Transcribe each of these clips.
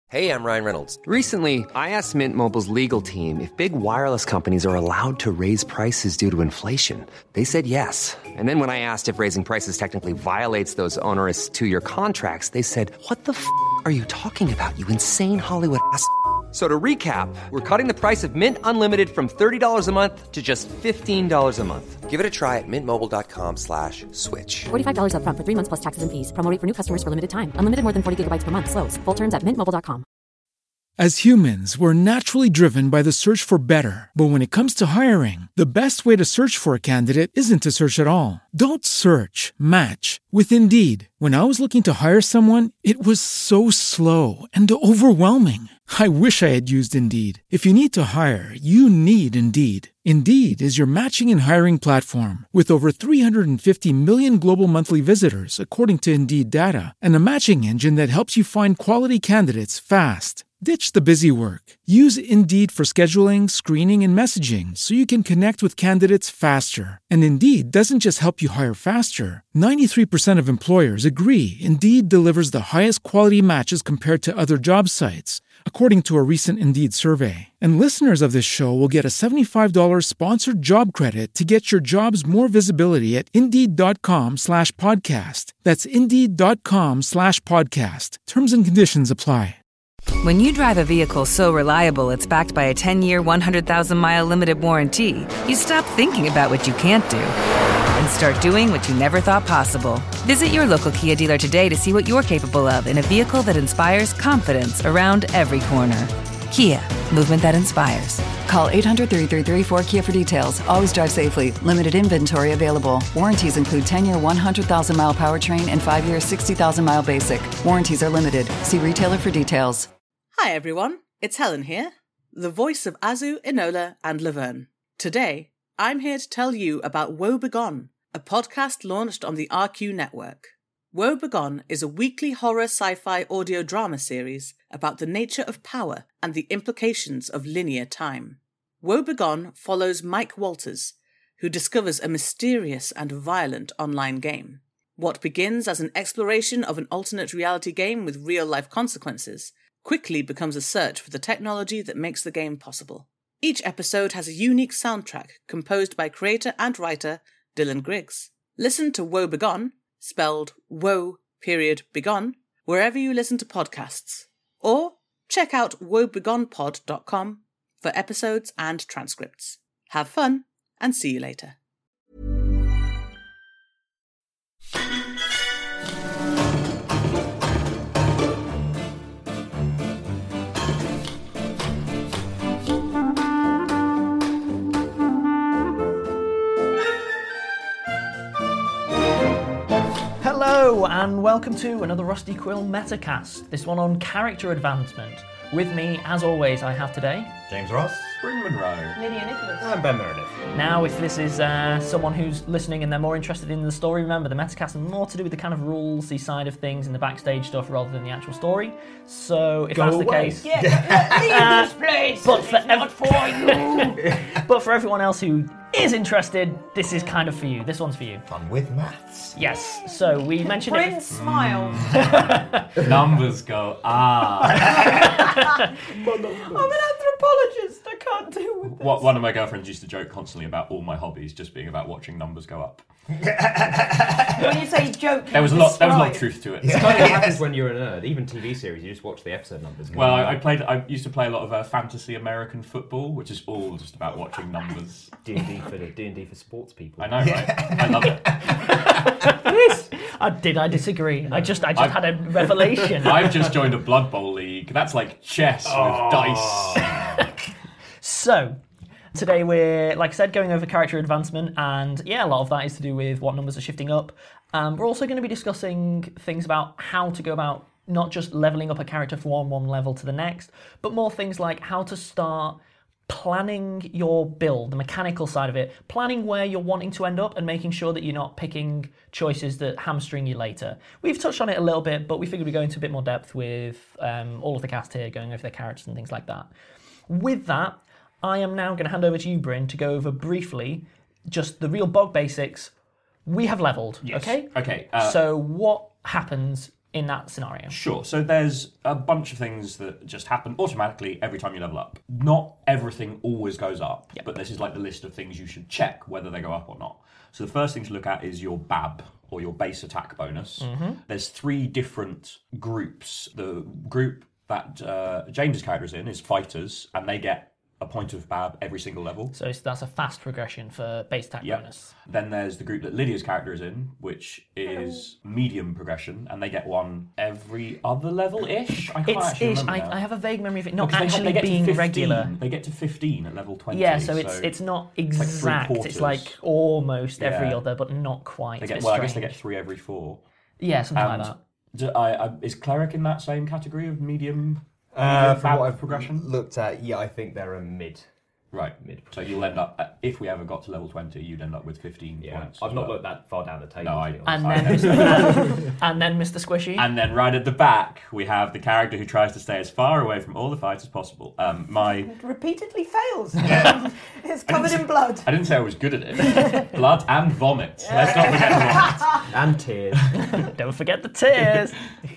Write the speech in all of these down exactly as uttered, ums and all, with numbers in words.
Hey, I'm Ryan Reynolds. Recently, I asked Mint Mobile's legal team if big wireless companies are allowed to raise prices due to inflation. They said yes. And then when I asked if raising prices technically violates those onerous two-year contracts, they said, what the f*** are you talking about, you insane Hollywood ass f- So to recap, we're cutting the price of Mint Unlimited from thirty dollars a month to just fifteen dollars a month. Give it a try at mintmobile.com slash switch. forty-five dollars up front for three months plus taxes and fees. Promo rate for new customers for limited time. Unlimited more than forty gigabytes per month. Slows full terms at mint mobile dot com. As humans, we're naturally driven by the search for better. But when it comes to hiring, the best way to search for a candidate isn't to search at all. Don't search, match with Indeed. When I was looking to hire someone, it was so slow and overwhelming. I wish I had used Indeed. If you need to hire, you need Indeed. Indeed is your matching and hiring platform with over three hundred fifty million global monthly visitors, according to Indeed data, and a matching engine that helps you find quality candidates fast. Ditch the busy work. Use Indeed for scheduling, screening, and messaging so you can connect with candidates faster. And Indeed doesn't just help you hire faster. ninety-three percent of employers agree Indeed delivers the highest quality matches compared to other job sites, according to a recent Indeed survey. And listeners of this show will get a seventy-five dollars sponsored job credit to get your jobs more visibility at Indeed.com slash podcast. That's Indeed.com slash podcast. Terms and conditions apply. When you drive a vehicle so reliable it's backed by a ten-year, one hundred thousand mile limited warranty, you stop thinking about what you can't do and start doing what you never thought possible. Visit your local Kia dealer today to see what you're capable of in a vehicle that inspires confidence around every corner. Kia, movement that inspires. Call eight hundred, three three three, four Kia for details. Always drive safely. Limited inventory available. Warranties include ten-year, one hundred thousand mile powertrain and five-year, sixty thousand mile basic. Warranties are limited. See retailer for details. Hi everyone, it's Helen here, the voice of Azu, Enola and Laverne. Today, I'm here to tell you about Woe Begone, a podcast launched on the R Q network. Woe Begone is a weekly horror sci-fi audio drama series about the nature of power and the implications of linear time. Woe Begone follows Mike Walters, who discovers a mysterious and violent online game. What begins as an exploration of an alternate reality game with real-life consequences quickly becomes a search for the technology that makes the game possible. Each episode has a unique soundtrack composed by creator and writer Dylan Griggs. Listen to Woe Begone, spelled Woe period Begone, wherever you listen to podcasts. Or check out woe begone pod dot com for episodes and transcripts. Have fun, and see you later. Hello and welcome to another Rusty Quill Metacast, this one on character advancement. With me, as always, I have today... James Ross. Bryn Monroe. Lydia Nicholas. I'm Ben Meredith. Now, if this is uh, someone who's listening and they're more interested in the story, remember the Metacast is more to do with the kind of rulesy side of things and the backstage stuff rather than the actual story. So, if Go that's away. the case... Yeah, uh, leave this place! But for, it's not for you! But for everyone else who is interested, this is kind of for you. This one's for you. Fun with maths. Yes, so we mentioned Bryn it... smiles. Numbers go, ah. I'm an anthropologist, I can't deal with this. What, one of my girlfriends used to joke constantly about all my hobbies just being about watching numbers go up. When you say joke, There was a lot. There was a lot of truth to it. It's kind of what happens when you're a nerd. Even T V series, you just watch the episode numbers. Well, I, I played. I used to play a lot of uh, fantasy American football, which is all just about watching numbers. D and D for D and D for sports people. I know, right? I love it. Yes. Uh, did I disagree? I just, I just I've, had a revelation. I've just joined a Blood Bowl league. That's like chess Oh. with dice. So, today we're, like I said, going over character advancement, and yeah, a lot of that is to do with what numbers are shifting up. Um, we're also going to be discussing things about how to go about not just leveling up a character from one level to the next, but more things like how to start planning your build, the mechanical side of it, planning where you're wanting to end up and making sure that you're not picking choices that hamstring you later. We've touched on it a little bit, but we figured we'd go into a bit more depth with um, all of the cast here, going over their characters and things like that. With that, I am now going to hand over to you, Bryn, to go over briefly just the real bog basics. We have leveled, Yes. okay? Okay. Uh, so what happens in that scenario? Sure. So there's a bunch of things that just happen automatically every time you level up. Not everything always goes up, yep. but this is like the list of things you should check whether they go up or not. So the first thing to look at is your B A B, or your base attack bonus. Mm-hmm. There's three different groups. The group that uh, James's character is in is fighters, and they get a point of B A B every single level. So that's a fast progression for base attack yep. bonus. Then there's the group that Lydia's character is in, which is medium progression, and they get one every other level-ish. I can't it's actually ish. remember I, now. I have a vague memory of it not Because actually they, they being get to regular. They get to fifteen at level twenty. Yeah, so it's so it's not exact. It's, like it's like almost yeah. every other, but not quite. They get, it's well, strange. I guess they get three every four. Yeah, something and like that. Do I, I, is Cleric in that same category of medium, Uh, medium from B A B what I've progression? looked at, yeah, I think they're a mid. Right. Mid. So you'll end up, at, if we ever got to level twenty, you'd end up with fifteen Yeah. points. I've as not well. looked that far down the table. No, I, to be honest. And then, Mister and then Mister Squishy. And then right at the back, we have the character who tries to stay as far away from all the fights as possible. Um, my It repeatedly fails. It's covered in blood. I didn't say I was good at it. Blood and vomit. Let's not forget the vomit. And tears. Don't forget the tears.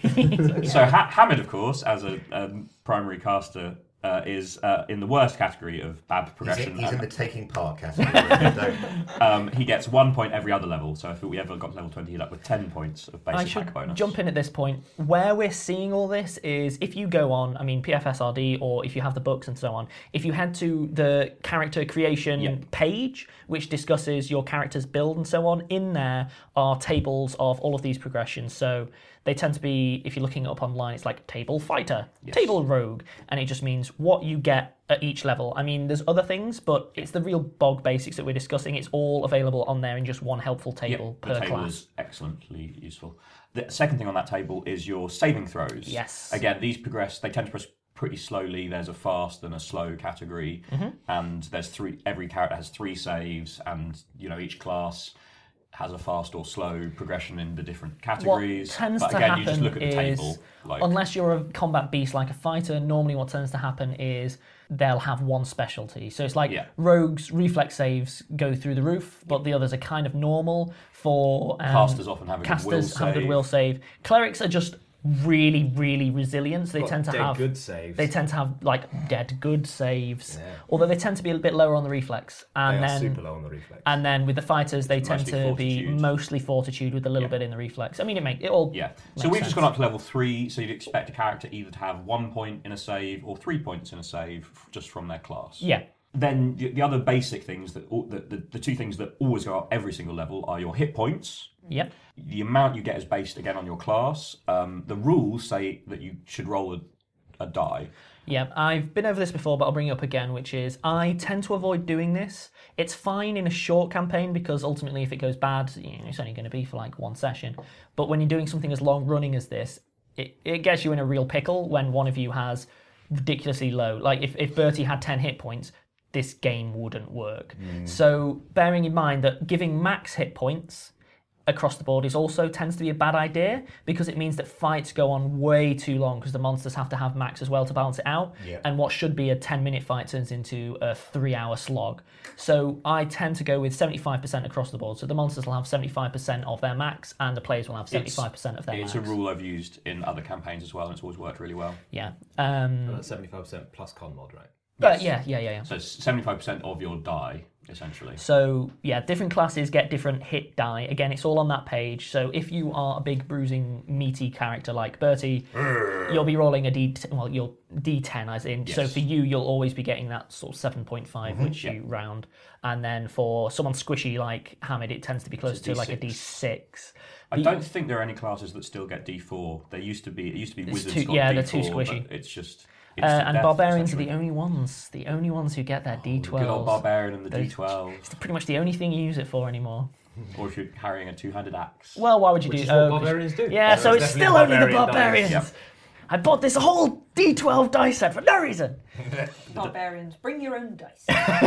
So ha- Hamid, of course, as a um, primary caster, uh, is uh, in the worst category of B A B progression. He's, in, he's in the taking part category. um, he gets one point every other level. So if we ever got to level twenty, he'd end up with ten points of base I attack should bonus. jump in at this point. Where we're seeing all this is if you go on, I mean, P F S R D, or if you have the books and so on, if you head to the character creation Yep. page, which discusses your character's build and so on, in there are tables of all of these progressions. So they tend to be, if you're looking up online, it's like table fighter, Yes. table rogue, and it just means what you get at each level. I mean, there's other things, but it's the real bog basics that we're discussing. It's all available on there in just one helpful table Yep, per the table class. is excellently useful. The second thing on that table is your saving throws. Yes. Again, these progress, they tend to progress pretty slowly. There's a fast and a slow category, Mm-hmm. and there's three. Every character has three saves, and you know each class has a fast or slow progression in the different categories. What tends but to again, happen you just look at the is, table. Like, unless you're a combat beast like a fighter, normally what tends to happen is they'll have one specialty. So it's like Yeah. rogues' reflex saves go through the roof, but the others are kind of normal. For um, Casters often have a good will casters have a good save. will save. Clerics are just really, really resilient. So they Got tend to dead have good saves. They tend to have like dead good saves, Yeah. although they tend to be a bit lower on the reflex. And They are then super low on the reflex. and then with the fighters, they It's tend mostly to be fortitude. mostly fortitude with a little Yeah. bit in the reflex. I mean, it make it all. Yeah. So makes we've sense. just gone up to level three, so you'd expect a character either to have one point in a save or three points in a save f- just from their class. Yeah. Then the, the other basic things that al- the, the the two things that always go up every single level are your hit points. Yep. The amount you get is based again on your class. Um, the rules say that you should roll a, a die. Yeah, I've been over this before, but I'll bring it up again, which is I tend to avoid doing this. It's fine in a short campaign because ultimately if it goes bad, you know, it's only going to be for like one session. But when you're doing something as long running as this, it, it gets you in a real pickle when one of you has ridiculously low. Like if, if Bertie had ten hit points, this game wouldn't work. So bearing in mind that giving max hit points across the board is also tends to be a bad idea because it means that fights go on way too long because the monsters have to have max as well to balance it out. Yeah. And what should be a ten minute fight turns into a three hour slog. So I tend to go with seventy-five percent across the board. So the monsters will have seventy-five percent of their max and the players will have seventy-five percent of their It's max. a rule I've used in other campaigns as well, and it's always worked really well. Yeah. Um, And that's seventy-five percent plus con mod, right? but yeah, yeah, yeah, yeah. So it's seventy-five percent of your die, essentially. So yeah, different classes get different hit die. Again, it's all on that page. So if you are a big bruising meaty character like Bertie, you'll be rolling a D well, you'll D ten as in. So Yes. for you, you'll always be getting that sort of seven point five, which you round. And then for someone squishy like Hamid, it tends to be close It's to a like a D D six. I don't think there are any classes that still get D four. There used to be. It used to be It's wizards too- got yeah, D four, they're too squishy. but it's just. Uh, instant and death, barbarians are the essentially. only ones, the only ones who get their D twelve. Good old barbarian and the Those- D twelve. It's pretty much the only thing you use it for anymore. Or if you're carrying a two-handed axe. Well, why would you Which do? is what oh, 'cause- barbarians do. Yeah, so There's it's definitely still only the barbarian dice. barbarians. Yep. I bought this whole D twelve dice set for no reason. Barbarians, bring your own dice.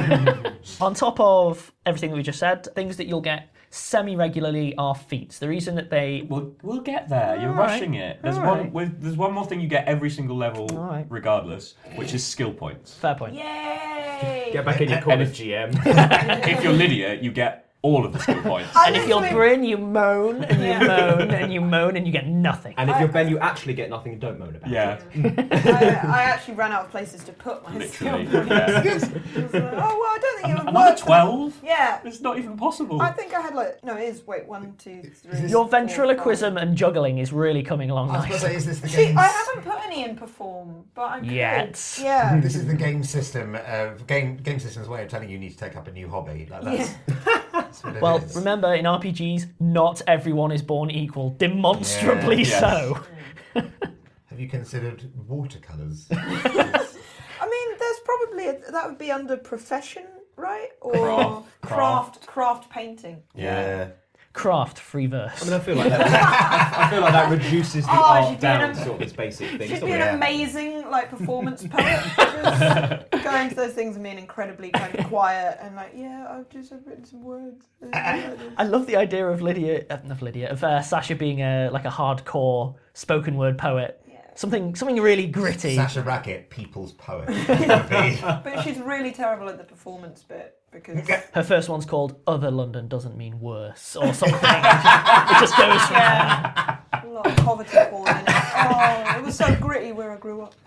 On top of everything that we just said, things that you'll get semi-regularly are feats. The reason that they... We'll, we'll get there. You're All right. rushing it. There's All one. right. With, there's one more thing you get every single level, All right. regardless, which is skill points. Fair point. Yay! Get back in your corner, G M. If you're Lydia, you get all of the skill points. And if you're Bryn, you moan and you Yeah. moan and you moan and you get nothing. And if you're Ben, you actually get nothing and don't moan about Yeah. it. I, I actually ran out of places to put my Literally. skill points. Yeah. I was like, oh, well, I don't think it would Another work. twelve? Yeah. It's not even possible. I think I had like, no, it is, wait, one, two, three. Your four, ventriloquism and juggling is really coming along I was going to nicely. say, is this the See, game? I haven't put any in perform, but I could. Yet. Yeah. This is the game system. Uh, game game system's way of telling you you need to take up a new hobby. Like that's, that's what it Well, is. remember, in R P Gs, not everyone is born equal. Demonstrably Yeah. so. Have you considered watercolours? I mean, there's probably a, that would be under profession, right? Or Craft. craft, craft painting. Yeah. Craft free verse. I mean, I feel like that. I feel like that reduces the Oh, art she'd be down an to am- sort of its basic things. She'd doesn't be an it? amazing like performance poet. Just going to those things and being incredibly kind of quiet and like, yeah, I've just I've written some words. I love the idea of Lydia, uh, not Lydia, of uh, Sasha being a like a hardcore spoken word poet. Something, something really gritty. Sasha Racket, people's poet. Would be- But she's really terrible at the performance bit because Her first one's called "Other London Doesn't Mean Worse" or something. It just goes from yeah, a lot of poverty porn in it. Oh, it was so gritty where I grew up.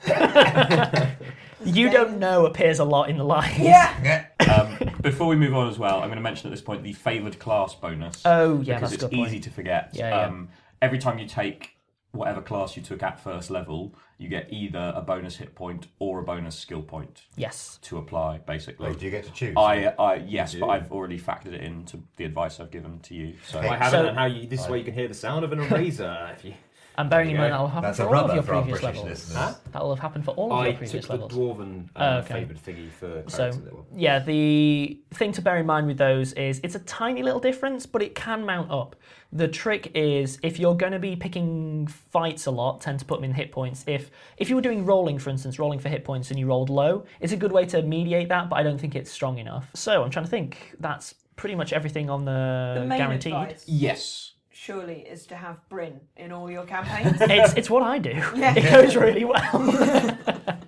You Don't Know appears a lot in the line. Yeah. Um, before we move on as well, I'm going to mention at this point the favoured class bonus. Oh, yeah, because that's a it's good point. easy to forget. Yeah, yeah. Um, every time you take whatever class you took at first level, you get either a bonus hit point or a bonus skill point. Yes. To apply, basically. Oh, do you get to choose? I, I yes, You but do. I've already factored it into the advice I've given to you. So I haven't, So- and how you, this is where you can hear the sound of an eraser. If you, And bearing in There you mind go. that'll happen That's for a all of rubber your for our previous British levels. listeners. Huh? That'll have happened for all of I your took previous the levels. dwarven Oh, uh, okay. favoured thingy for So, character level. yeah, the thing to bear in mind with those is it's a tiny little difference, but it can mount up. The trick is if you're going to be picking fights a lot, tend to put them in hit points. If if you were doing rolling, for instance, rolling for hit points and you rolled low, it's a good way to mediate that, but I don't think it's strong enough. So I'm trying to think. That's pretty much everything on the, The main guaranteed. advice, yes. surely, is to have Bryn in all your campaigns. It's it's what I do. Yeah. It goes really well.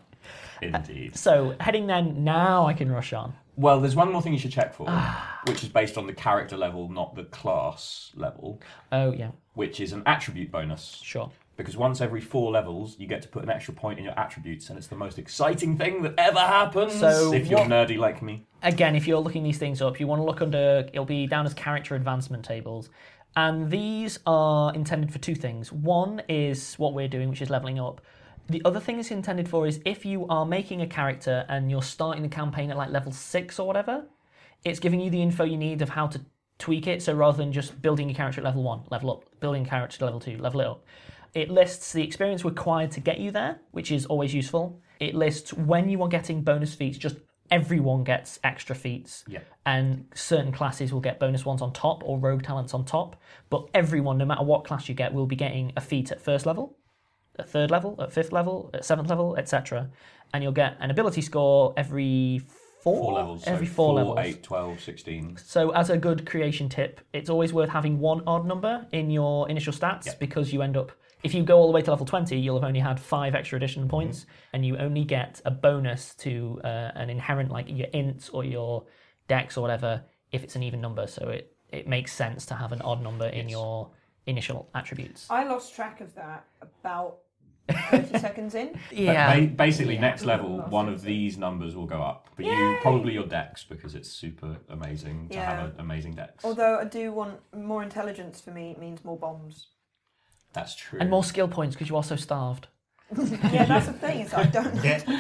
Indeed. So heading then, now I can rush on. Well, there's one more thing you should check for, Ah. which is based on the character level, not the class level, Oh yeah, which is an attribute bonus. sure. Because once every four levels, you get to put an extra point in your attributes, and it's the most exciting thing that ever happens. So if you're what- nerdy like me. Again, if you're looking these things up, you want to look under, it'll be down as character advancement tables. And these are intended for two things. One is what we're doing, which is leveling up. The other thing it's intended for is if you are making a character and you're starting the campaign at like level six or whatever, it's giving you the info you need of how to tweak it. So rather than just building your character at level one, level up, building a character to level two, level it up. It lists the experience required to get you there, which is always useful. It lists when you are getting bonus feats, just everyone gets extra feats. Yeah. And certain classes will get bonus ones on top or rogue talents on top. But everyone, no matter what class you get, will be getting a feat at first level, at third level, at fifth level, at seventh level, et cetera. And you'll get an ability score every four, Four levels. Every so four, four, levels. eight, twelve, sixteen. So as a good creation tip, it's always worth having one odd number in your initial stats Yep. because you end up, if you go all the way to level twenty, you'll have only had five extra addition points and you only get a bonus to uh, an inherent, like your int or your dex or whatever, if it's an even number. So it, it makes sense to have an odd number in your initial attributes. I lost track of that about thirty seconds in. Yeah. Ba- basically, Yeah. next level, one of these numbers will go up. But you, Yay! probably your dex, because it's super amazing to Yeah. have an amazing dex. Although I do want more intelligence for me means more bombs. That's true. And more skill points because you are so starved. Yeah, that's the thing. Is I don't.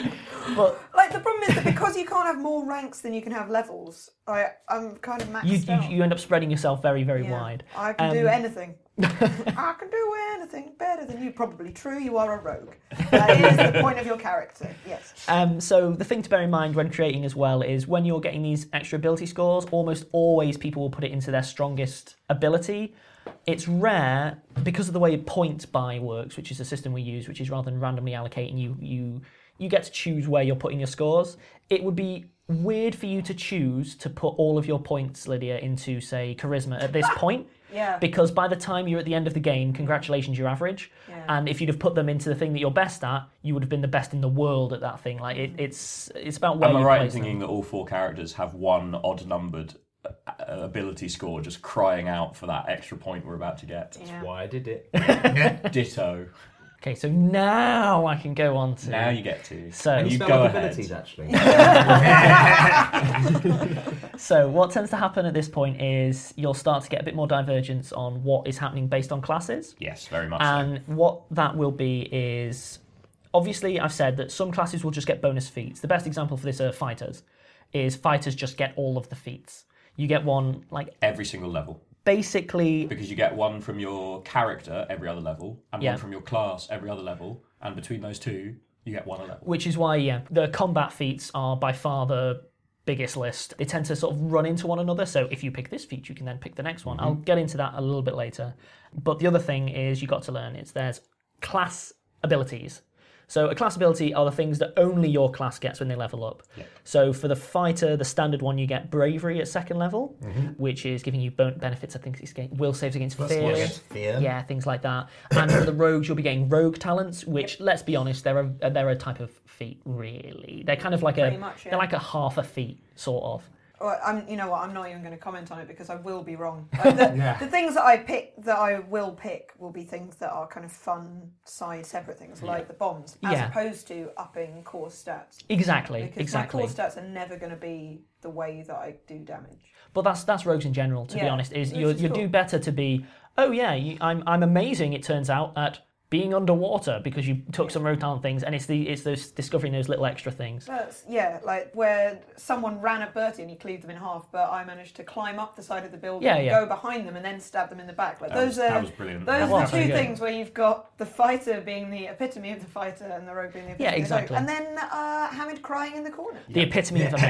But Like the problem is that because you can't have more ranks than you can have levels, I I'm kind of maxed you, you, out. you end up spreading yourself very, very Yeah. wide. I can Um, do anything. I can do anything better than you. Probably true. You are a rogue. That is the point of your character. Yes. Um, so the thing to bear in mind when creating as well is when you're getting these extra ability scores, almost always people will put it into their strongest ability. It's rare because of the way point buy works, which is a system we use, which is rather than randomly allocating, you you you get to choose where you're putting your scores. It would be weird for you to choose to put all of your points, Lydia, into, say, charisma at this point. Yeah. Because by the time you're at the end of the game, congratulations, you're average. Yeah. And if you'd have put them into the thing that you're best at, you would have been the best in the world at that thing. Like it, it's it's about where Am I you right in place them. thinking that all four characters have one odd numbered uh, ability score, just crying out for that extra point we're about to get. That's yeah. why I did it. Ditto. Okay, so now I can go on to... Now you get to. So and you go ahead. Abilities, actually. So what tends to happen at this point is you'll start to get a bit more divergence on what is happening based on classes. Yes, very much And so. what that will be is... Obviously, I've said that some classes will just get bonus feats. The best example for this are fighters, is fighters just get all of the feats. You get one, like... Every single level. Basically... Because you get one from your character every other level, and Yeah. one from your class every other level, and between those two, you get one a level. Which is why, yeah, the combat feats are by far the biggest list. They tend to sort of run into one another, so if you pick this feat, you can then pick the next one. Mm-hmm. I'll get into that a little bit later. But the other thing is you got to learn is there's class abilities. So a class ability are the things that only your class gets when they level up. Yeah. So for the fighter, the standard one, you get bravery at second level, Mm-hmm. which is giving you bon- benefits. I think it's getting will saves against Plus fear. one against fear. Yeah, things like that. And for the rogues, you'll be getting rogue talents, which, let's be honest, they're a they're a type of feat. Really, they're kind of like Pretty a much, yeah. they're like a half a feat, sort of. Well, I'm, you know what? I'm not even going to comment on it because I will be wrong. Like, the, Yeah. the things that I pick, that I will pick, will be things that are kind of fun, side, separate things, like the bombs, as Yeah. opposed to upping core stats. Exactly, Because exactly. my core stats are never going to be the way that I do damage. But that's that's rogues in general. To be Yeah, honest, is which you is you cool. do better to be. Oh yeah, you, I'm I'm amazing. It turns out at being underwater because you took some rogue talent things, and it's the it's those discovering those little extra things. That's, yeah, like where someone ran at Bertie and he cleaved them in half, but I managed to climb up the side of the building, Yeah, yeah. go behind them, and then stab them in the back. Like That those was- are that was brilliant. Those That are was the two very good. things where you've got the fighter being the epitome of the fighter and the rogue being the epitome Yeah, of the exactly. rogue. And then uh, Hamid crying in the corner. The epitome of a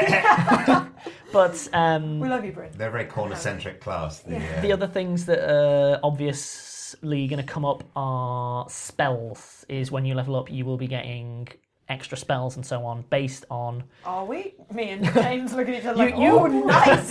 mage. But um, We love you, Bryn. They're a very corner-centric class. The, uh, the other things that are obviously going to come up are spells. Is when you level up, you will be getting extra spells and so on based on. Are we? Me and James look at each other You- like, you- oh, nice!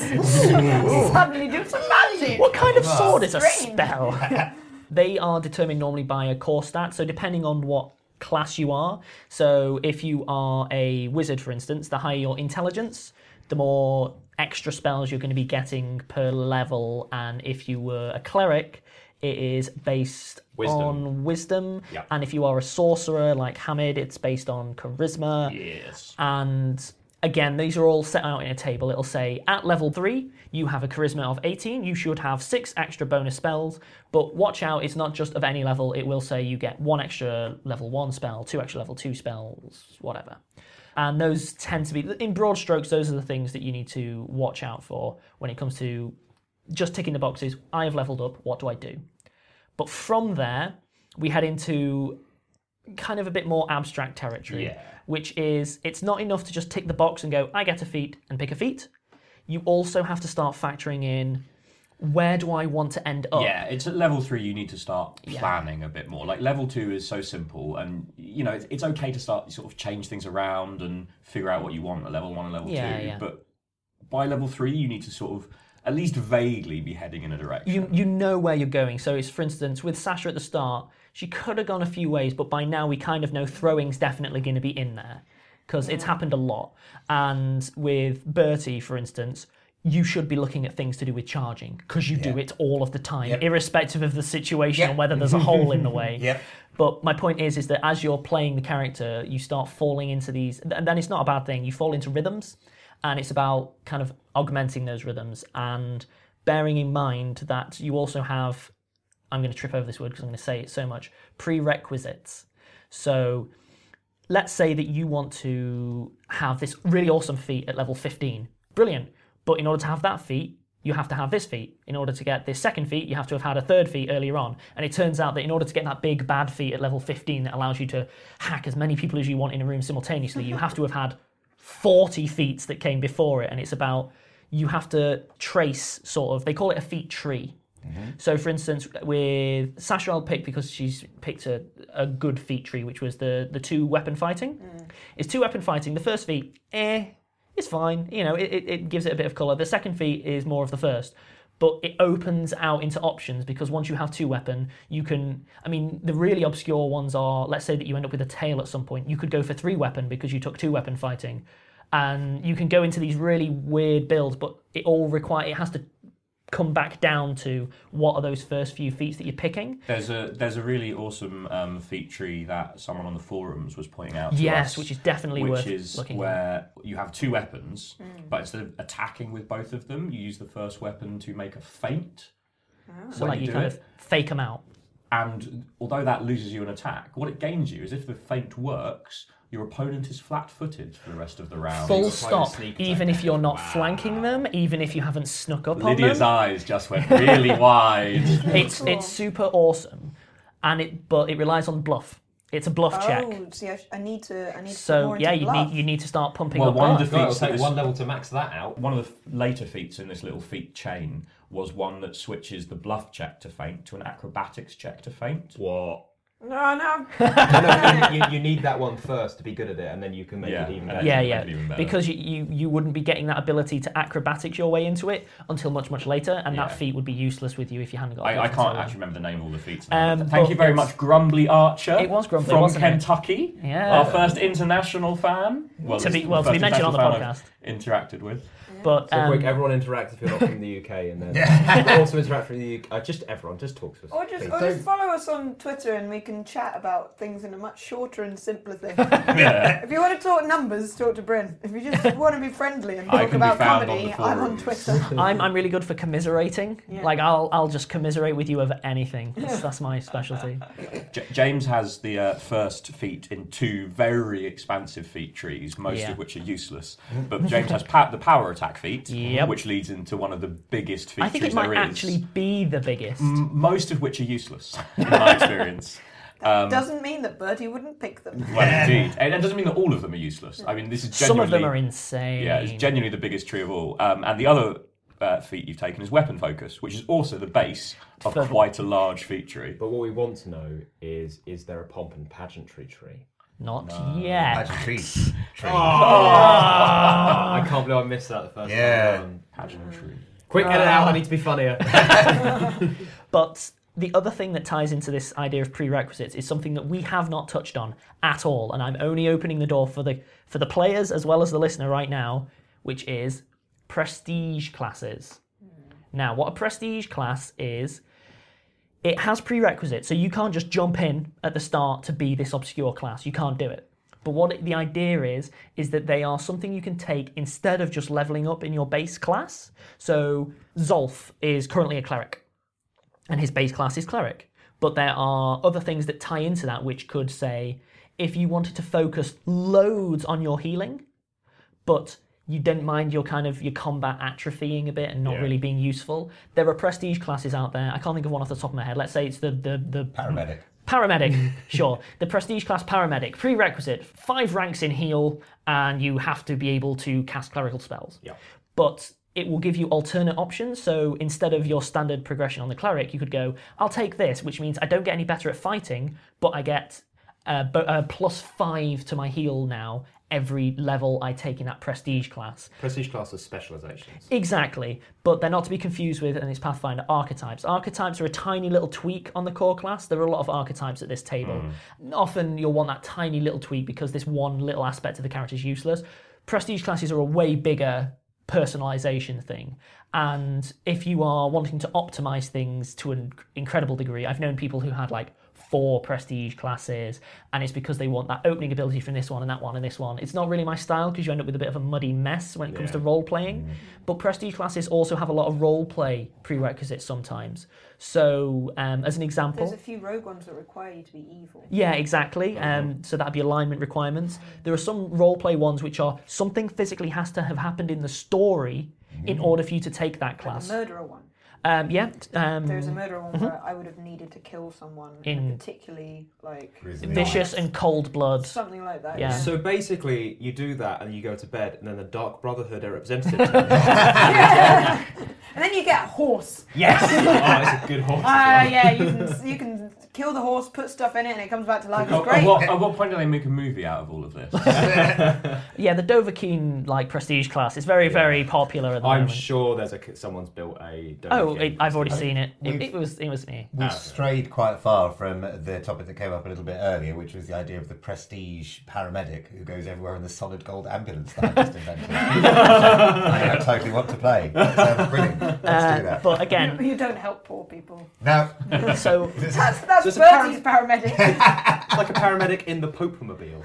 Suddenly do some magic! What kind of sword is a Strange. spell? They are determined normally by a core stat, so depending on what class you are. So if you are a wizard, for instance, the higher your intelligence, the more extra spells you're going to be getting per level. And if you were a cleric, it is based Wisdom. on wisdom. Yep. And if you are a sorcerer like Hamid, it's based on charisma. Yes. And again, these are all set out in a table. It'll say at level three, you have a charisma of eighteen. You should have six extra bonus spells. But watch out, it's not just of any level. It will say you get one extra level one spell, two extra level two spells, whatever. And those tend to be, in broad strokes, those are the things that you need to watch out for when it comes to just ticking the boxes. I have leveled up, what do I do? But from there, we head into kind of a bit more abstract territory, Yeah. which is it's not enough to just tick the box and go, I get a feat and pick a feat. You also have to start factoring in, where do I want to end up? Yeah, it's at level three you need to start Yeah. planning a bit more. Like level two is so simple, and you know it's, it's okay to start sort of change things around and figure out what you want at level one and level Yeah, two. yeah. But by level three, you need to sort of at least vaguely be heading in a direction. You you know where you're going. So it's, for instance, with Sasha at the start, she could have gone a few ways, but by now we kind of know throwing's definitely going to be in there because it's happened a lot. And with Bertie, for instance, you should be looking at things to do with charging because you do Yeah. it all of the time, Yep. irrespective of the situation Yep. and whether there's a hole in the way. Yep. But my point is, is that as you're playing the character, you start falling into these, and then it's not a bad thing. You fall into rhythms, and it's about kind of augmenting those rhythms and bearing in mind that you also have, I'm going to trip over this word because I'm going to say it so much, prerequisites. So let's say that you want to have this really awesome feat at level fifteen. Brilliant. But in order to have that feat, you have to have this feat. In order to get this second feat, you have to have had a third feat earlier on. And it turns out that in order to get that big bad feat at level fifteen that allows you to hack as many people as you want in a room simultaneously, you have to have had forty feats that came before it. And it's about, you have to trace sort of, they call it a feat tree. So, for instance, with Sasha, I'll pick because she's picked a, a good feat tree, which was the, the two weapon fighting. It's two weapon fighting. The first feat, eh, it's fine. You know, it, it, it gives it a bit of colour. The second feat is more of the first. But it opens out into options because once you have two weapon, you can, I mean, the really obscure ones are, let's say that you end up with a tail at some point. You could go for three weapon because you took two weapon fighting. and you can go into these really weird builds, but it all require it has to come back down to what are those first few feats that you're picking. There's a there's a really awesome um, feat tree that someone on the forums was pointing out to yes, us, which is definitely which worth is looking where at. you have two weapons, mm. but instead of attacking with both of them, you use the first weapon to make a feint. Oh. So like you, you kind it. of fake them out. And although that loses you an attack, what it gains you is if the feint works, your opponent is flat-footed for the rest of the round. Full stop. Even if you're not wow. flanking them, even if you haven't snuck up Lydia's on them. Lydia's eyes just went really wide. It's it's super awesome, and it but it relies on bluff. It's a bluff oh, check. Oh, see, I, I need to. I need to. So more yeah, into you bluff. need you need to start pumping well, up. One bluff. of the feats God, it'll take this, one level to max that out. One of the later feats in this little feat chain was one that switches the bluff check to feint to an acrobatics check to feint. What? No, no. no, no you, you need that one first to be good at it, and then you can make yeah, it even better. Yeah, yeah. Because you, you you wouldn't be getting that ability to acrobatics your way into it until much, much later, and yeah. that feat would be useless with you if you hadn't got. I, I can't actually remember the name of all the feats. Um, Thank you very much, Grumbly Archer. It was Grumbly, from wasn't Kentucky. It? Yeah, our first international fan. Well, to be well to be mentioned on the podcast. I've interacted with. But so um, quick, everyone interact if you're not from the U K, and then also interact from the U K. Uh, just everyone, just talk to us. Or just, or just follow us on Twitter, and we can chat about things in a much shorter and simpler thing. yeah. If you want to talk numbers, talk to Bryn. If you just want to be friendly and talk about comedy, on I'm on Twitter. I'm I'm really good for commiserating. Yeah. Like I'll I'll just commiserate with you over anything. That's, yeah. that's my specialty. J- James has the uh, first feat in two very expansive feat trees, most yeah. of which are useless. But James has pa- the power attack feat, yep. which leads into one of the biggest feat I think trees it might there is. actually be the biggest. M- most of which are useless, in my experience. That um, doesn't mean that Bertie wouldn't pick them. Well, indeed. And it doesn't mean that all of them are useless. I mean, this is genuinely... Some of them are insane. Yeah, it's genuinely the biggest tree of all. Um, and the other uh, feat you've taken is weapon focus, which is also the base of For... quite a large feat tree. But what we want to know is, is there a pomp and pageantry tree? Not no. yet. Pageantry tree. Oh. I can't believe I missed that the first yeah. time. Pageantry. Quick, edit out, I need to be funnier. But the other thing that ties into this idea of prerequisites is something that we have not touched on at all, and I'm only opening the door for the for the players as well as the listener right now, which is prestige classes. Mm. Now, what a prestige class is, it has prerequisites, so you can't just jump in at the start to be this obscure class. You can't do it. But what it, the idea is, is that they are something you can take instead of just leveling up in your base class. So Zolf is currently a cleric, and his base class is cleric. But there are other things that tie into that, which could say, if you wanted to focus loads on your healing, but you didn't mind your kind of your combat atrophying a bit and not yeah. really being useful, there are prestige classes out there. I can't think of one off the top of my head. Let's say it's the the, the paramedic. Paramedic, sure. The prestige class paramedic, prerequisite, five ranks in heal, and you have to be able to cast clerical spells. Yeah. But it will give you alternate options, so instead of your standard progression on the cleric, you could go, I'll take this, which means I don't get any better at fighting, but I get uh, b- uh, plus five to my heal now every level I take in that prestige class. Prestige class is specializations. Exactly, but they're not to be confused with, and it's Pathfinder, archetypes. Archetypes are a tiny little tweak on the core class. There are a lot of archetypes at this table. Mm. Often you'll want that tiny little tweak because this one little aspect of the character is useless. Prestige classes are a way bigger personalization thing, and if you are wanting to optimize things to an incredible degree, I've known people who had like four prestige classes, and it's because they want that opening ability from this one and that one and this one. It's not really my style because you end up with a bit of a muddy mess when it comes yeah. to role playing. Mm. But prestige classes also have a lot of role play prerequisites sometimes. So, um, as an example, there's a few rogue ones that require you to be evil. Yeah, exactly. Um, so that'd be alignment requirements. There are some role play ones which are something physically has to have happened in the story mm. in order for you to take that class. Like the murderer one. Um, yeah. Um, There's a murder one mm-hmm. where I would have needed to kill someone in, in particularly like vicious and cold blood. Something like that. Yeah. yeah. So basically, you do that and you go to bed, and then the Dark Brotherhood are representative. yeah. And then you get a horse. Yes. Oh, it's a good horse. Ah, uh, yeah. You can you can kill the horse, put stuff in it, and it comes back to life. It's great. At what, at what point do they make a movie out of all of this? Yeah, the Dovahkiin like prestige class is very, yeah. very popular at the I'm moment. sure there's a someone's built a Dovahkiin oh, Oh, it, I've already seen it. It, We've- it was it was me. We've strayed quite far from the topic that came up a little bit earlier, which was the idea of the prestige paramedic who goes everywhere in the solid gold ambulance that I just invented. I totally want to play. That sounds brilliant. Let's Uh, do that. But again, You don't help poor people. Now, so That's, that's So it's a Bertie's paramedic. It's like a paramedic in the Popemobile.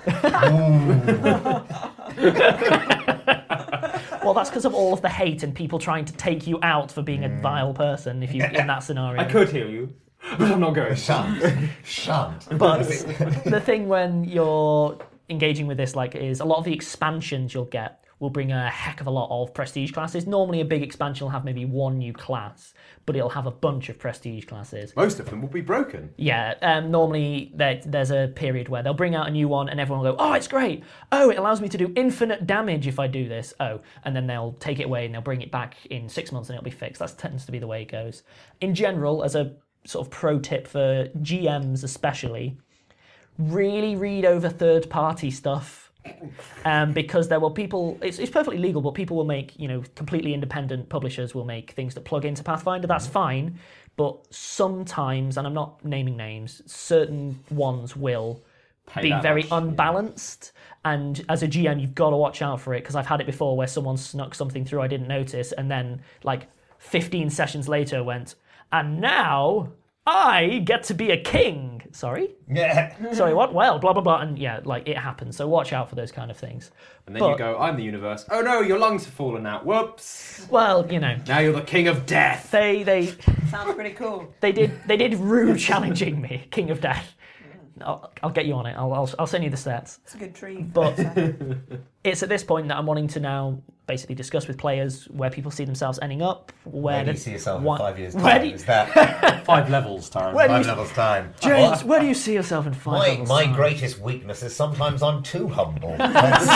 well, that's because of all of the hate and people trying to take you out for being a vile person. If you in that scenario, I could heal you, but I'm not going. Shunt. Shunt. But the thing when you're engaging with this, like, is a lot of the expansions you'll get will bring a heck of a lot of prestige classes. Normally, a big expansion will have maybe one new class, but it'll have a bunch of prestige classes. Most of them will be broken. Yeah, um, normally there, there's a period where they'll bring out a new one and everyone will go, oh, it's great. Oh, it allows me to do infinite damage if I do this. Oh, and then they'll take it away and they'll bring it back in six months and it'll be fixed. That tends to be the way it goes. In general, as a sort of pro tip for G Ms especially, really read over third-party stuff. Um, because there will people, it's, it's perfectly legal, but people will make, you know, completely independent publishers will make things that plug into Pathfinder. That's fine, but sometimes, and I'm not naming names, certain ones will Pay be that very much, unbalanced. And as a G M, you've got to watch out for it, because I've had it before where someone snuck something through I didn't notice, and then like fifteen sessions later went, and now I get to be a king. Sorry? Yeah. Sorry, what? Well, blah, blah, blah. And yeah, like, it happens. So watch out for those kind of things. And then But- you go, I'm the universe. Oh no, your lungs have fallen out. Whoops. Well, you know. Now you're the king of death. They, they, Sounds pretty cool. they did, they did rude challenging me, King of Death. I'll, I'll get you on it. I'll, I'll, I'll send you the stats. It's a good treat. But it's at this point that I'm wanting to now basically discuss with players where people see themselves ending up. Where, Where do the- you see yourself what- in five years' where time? do you- Is that Five levels, Taran. Where do five you- levels' time? James, What? where do you see yourself in five My, levels my time? greatest weakness is sometimes I'm too humble. That's-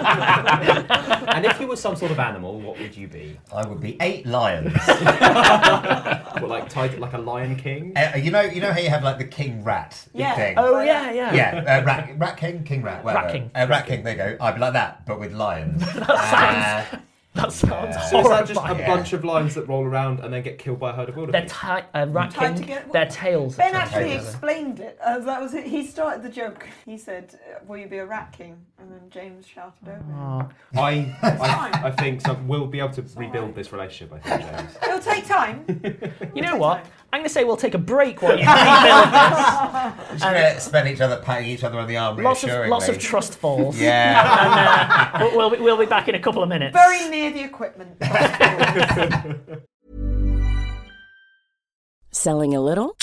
And if you were some sort of animal, what would you be? I would be eight lions. What, like tied like a lion king? Uh, you know, you know how you have like the king rat Yeah. thing. Oh, yeah, yeah. Yeah, uh, rat, rat king, king rat, whatever. Rat king. Uh, rat king. There you go. I'd be like that, but with lions. That sounds, that sounds So is that just a horrifying. bunch of lions that roll around and then get killed by a herd of They're wildebeest? ti- uh, rat Tied king, together? their tails. Ben are actually tied together. explained it. Uh, that was it. He started the joke. He said, uh, "Will you be a rat king?" And then James shouted over. him. I, I, I think so. We'll be able to rebuild this relationship, I think, James. It'll take time. You know what? I'm going to say we'll take a break while you rebuild this. Just gonna spend each other patting each other on the arm, Lots of reassuringly. lots of trust falls. Yeah. And, uh, we'll, we'll, be, we'll be back in a couple of minutes. Very near the equipment. Selling a little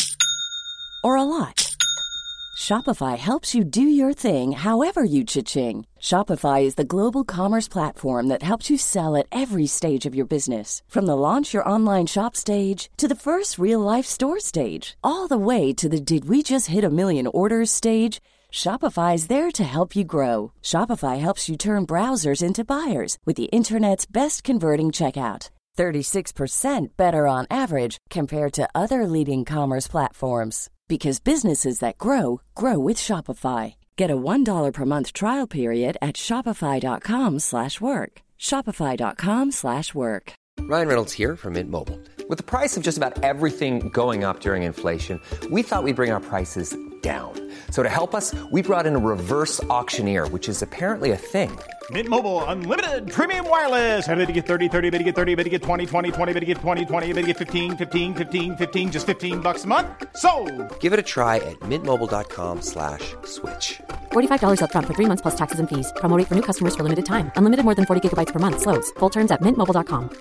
or a lot? Shopify helps you do your thing however you cha-ching. Shopify is the global commerce platform that helps you sell at every stage of your business. From the launch your online shop stage to the first real-life store stage, all the way to the did we just hit a million orders stage. Shopify is there to help you grow. Shopify helps you turn browsers into buyers with the internet's best converting checkout. thirty-six percent better on average compared to other leading commerce platforms. Because businesses that grow, grow with Shopify. Get a one dollar per month trial period at shopify.com slash work. Shopify.com slash work. Ryan Reynolds here from Mint Mobile. With the price of just about everything going up during inflation, we thought we'd bring our prices down. So to help us, we brought in a reverse auctioneer, which is apparently a thing. Mint Mobile Unlimited Premium Wireless. How to get thirty, thirty, how to get thirty, how to get twenty, twenty, twenty, how to get twenty, twenty, how to get fifteen, fifteen, fifteen, fifteen, just fifteen bucks a month? Sold! Give it a try at mintmobile.com slash switch. forty-five dollars up front for three months plus taxes and fees. Promo rate for new customers for limited time. Unlimited more than forty gigabytes per month. Slows full terms at mint mobile dot com.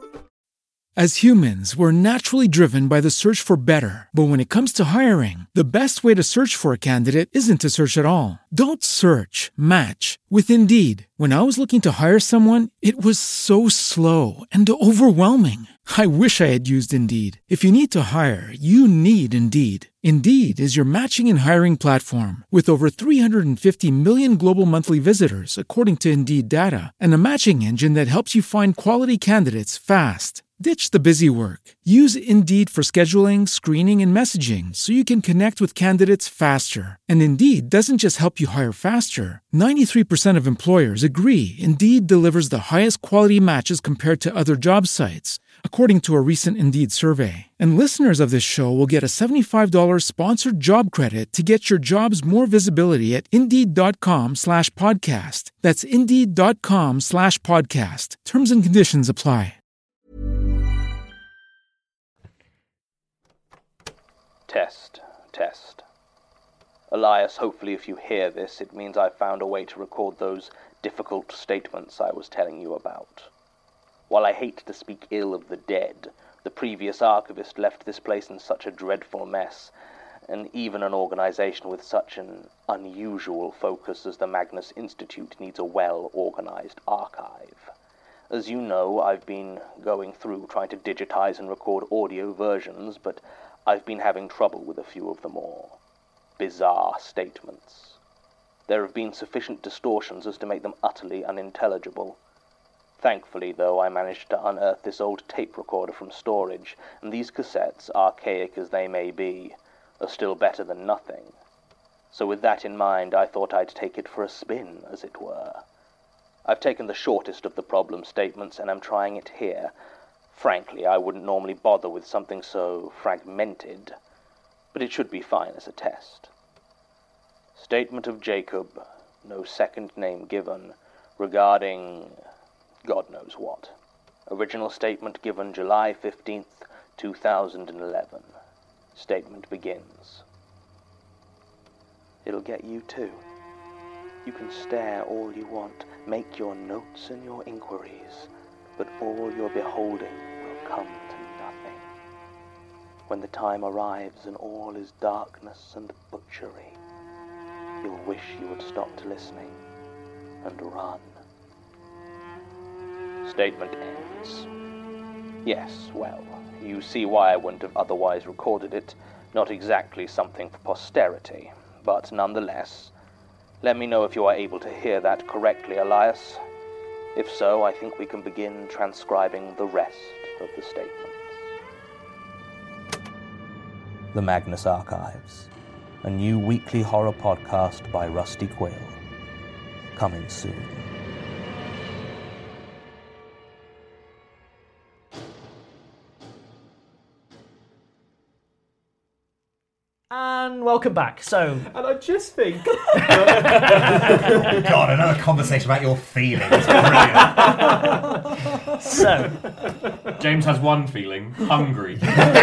As humans, we're naturally driven by the search for better. But when it comes to hiring, the best way to search for a candidate isn't to search at all. Don't search, match with Indeed. When I was looking to hire someone, it was so slow and overwhelming. I wish I had used Indeed. If you need to hire, you need Indeed. Indeed is your matching and hiring platform with over three hundred fifty million global monthly visitors, according to Indeed data, and a matching engine that helps you find quality candidates fast. Ditch the busy work. Use Indeed for scheduling, screening, and messaging so you can connect with candidates faster. And Indeed doesn't just help you hire faster. ninety-three percent of employers agree Indeed delivers the highest quality matches compared to other job sites. according to a recent Indeed survey. And listeners of this show will get a seventy-five dollars sponsored job credit to get your jobs more visibility at Indeed.com slash podcast. That's Indeed.com slash podcast. Terms and conditions apply. Test, test. Elias, hopefully if you hear this, it means I've found a way to record those difficult statements I was telling you about. While I hate to speak ill of the dead, the previous archivist left this place in such a dreadful mess, and even an organization with such an unusual focus as the Magnus Institute needs a well-organized archive. As you know, I've been going through trying to digitize and record audio versions, but I've been having trouble with a few of the more bizarre statements. There have been sufficient distortions as to make them utterly unintelligible. Thankfully, though, I managed to unearth this old tape recorder from storage, and these cassettes, archaic as they may be, are still better than nothing. So with that in mind, I thought I'd take it for a spin, as it were. I've taken the shortest of the problem statements, and I'm trying it here. Frankly, I wouldn't normally bother with something so fragmented, but it should be fine as a test. Statement of Jacob, no second name given, regarding God knows what. Original statement given July fifteenth, two thousand eleven. Statement begins. It'll get you too. You can stare all you want, make your notes and your inquiries, but all your beholding will come to nothing. When the time arrives and all is darkness and butchery, you'll wish you had stopped listening and run. Statement ends. Yes, well, you see why I wouldn't have otherwise recorded it. Not exactly something for posterity, but nonetheless, let me know if you are able to hear that correctly, Elias. If so, I think we can begin transcribing the rest of the statements. The Magnus Archives, a new weekly horror podcast by Rusty Quill. Coming soon. And welcome back. So, and I just think, God, another conversation about your feelings. Brilliant. So, James has one feeling: hungry.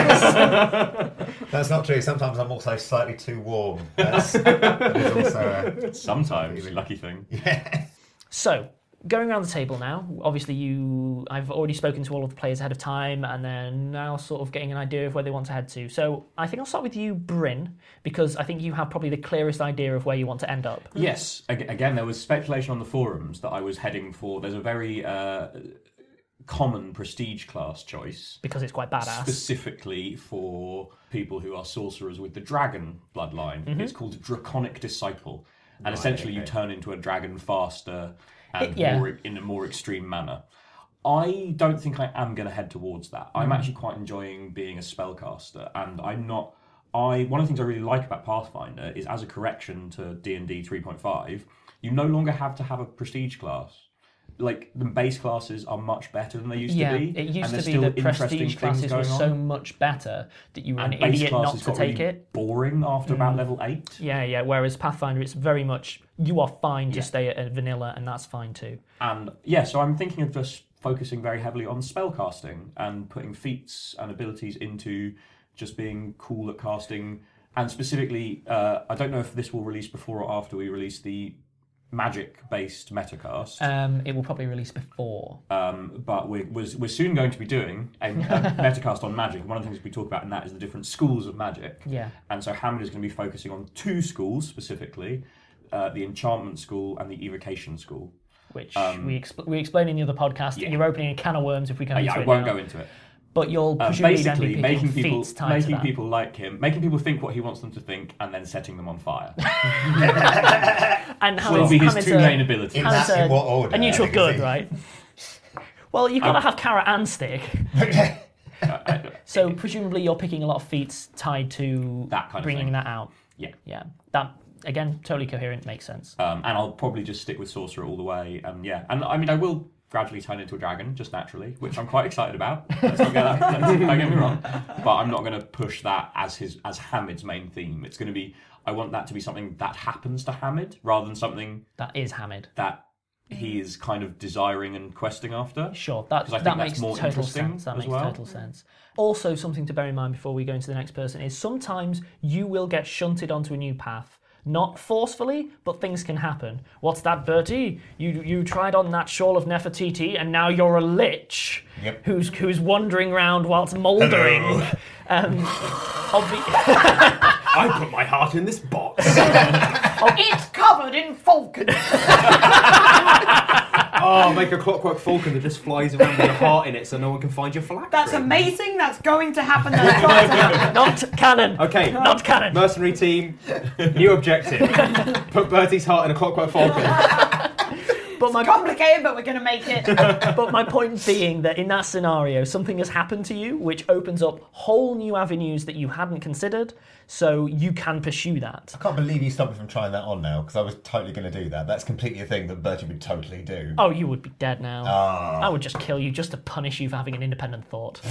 That's not true. Sometimes I'm also slightly too warm. That's, that is also a Sometimes, lucky thing. Yeah. So, going around the table now, obviously you, I've already spoken to all of the players ahead of time, and then now sort of getting an idea of where they want to head to. So I think I'll start with you, Bryn, because I think you have probably the clearest idea of where you want to end up. Yes. Again, there was speculation on the forums that I was heading for. There's a very uh, common prestige class choice. Because it's quite badass. Specifically for people who are sorcerers with the dragon bloodline. Mm-hmm. It's called Draconic Disciple. And Right, essentially okay. you turn into a dragon faster and It- yeah. more, in a more extreme manner. I don't think I am going to head towards that. I'm Mm. actually quite enjoying being a spellcaster, and I'm not. I one of the things I really like about Pathfinder is, as a correction to D and D three point five, you no longer have to have a prestige class. Like, the base classes are much better than they used yeah, to be. it used and to there's be still that interesting prestige things classes were going so on. much better that you were And an base idiot not classes to got take really it. boring after about Mm. level eight. Yeah, yeah. Whereas Pathfinder, it's very much you are fine to Yeah. stay at a vanilla, and that's fine too. And yeah, so I'm thinking of just focusing very heavily on spellcasting and putting feats and abilities into just being cool at casting. And specifically, uh, I don't know if this will release before or after we release the magic-based metacast. Um, it will probably release before. Um, but we're, we're, we're soon going to be doing a, a metacast on magic. One of the things we talk about in that is the different schools of magic. Yeah. And so Hammond is going to be focusing on two schools specifically, uh, the enchantment school and the evocation school. Which Um, we expl- we explained in the other podcast. yeah. You're opening a can of worms if we go Uh, into yeah, I it won't now. go into it. But you'll Uh, presumably then be basically, picking making people feats tied to making that. people like him, making people think what he wants them to think, and then setting them on fire. And will Hammond's, be his Hammond's two a, main abilities. In Hammond's that- a, in what order? a neutral Is good, he- right? Well, you've got to Um, have carrot and stick. So presumably you're picking a lot of feats tied to That kind of bringing thing. that out. Yeah. Yeah. That, again, totally coherent, makes sense. Um, and I'll probably just stick with sorcerer all the way. And yeah, and I mean, I will gradually turn into a dragon, just naturally, which I'm quite excited about. Let's not get that, let's, don't get me wrong. But I'm not going to push that as his as Hamid's main theme. It's going to be, I want that to be something that happens to Hamid, rather than something... That is Hamid. That he is kind of desiring and questing after. Sure, that, I think that that's makes more total interesting sense. That as makes well. total sense. Also, something to bear in mind before we go into the next person is sometimes you will get shunted onto a new path. Not forcefully, but things can happen. What's that, Bertie? You you tried on that shawl of Nefertiti, and now you're a lich yep. who's who's wandering around whilst mouldering. Um, obvi- I put my heart in this box. Oh, it's covered in falcon. Oh, make a clockwork falcon that just flies around with your heart in it so no one can find your phylactery. That's amazing. That's going to happen. That's going to happen. Not canon. Okay, not canon. Mercenary team, new objective. Put Bertie's heart in a clockwork falcon. But my, it's complicated, but we're going to make it. But my point being that in that scenario, something has happened to you which opens up whole new avenues that you hadn't considered, so you can pursue that. I can't believe you stopped me from trying that on now, because I was totally going to do that. That's completely a thing that Bertie would totally do. Oh, you would be dead now. Ah. I would just kill you just to punish you for having an independent thought.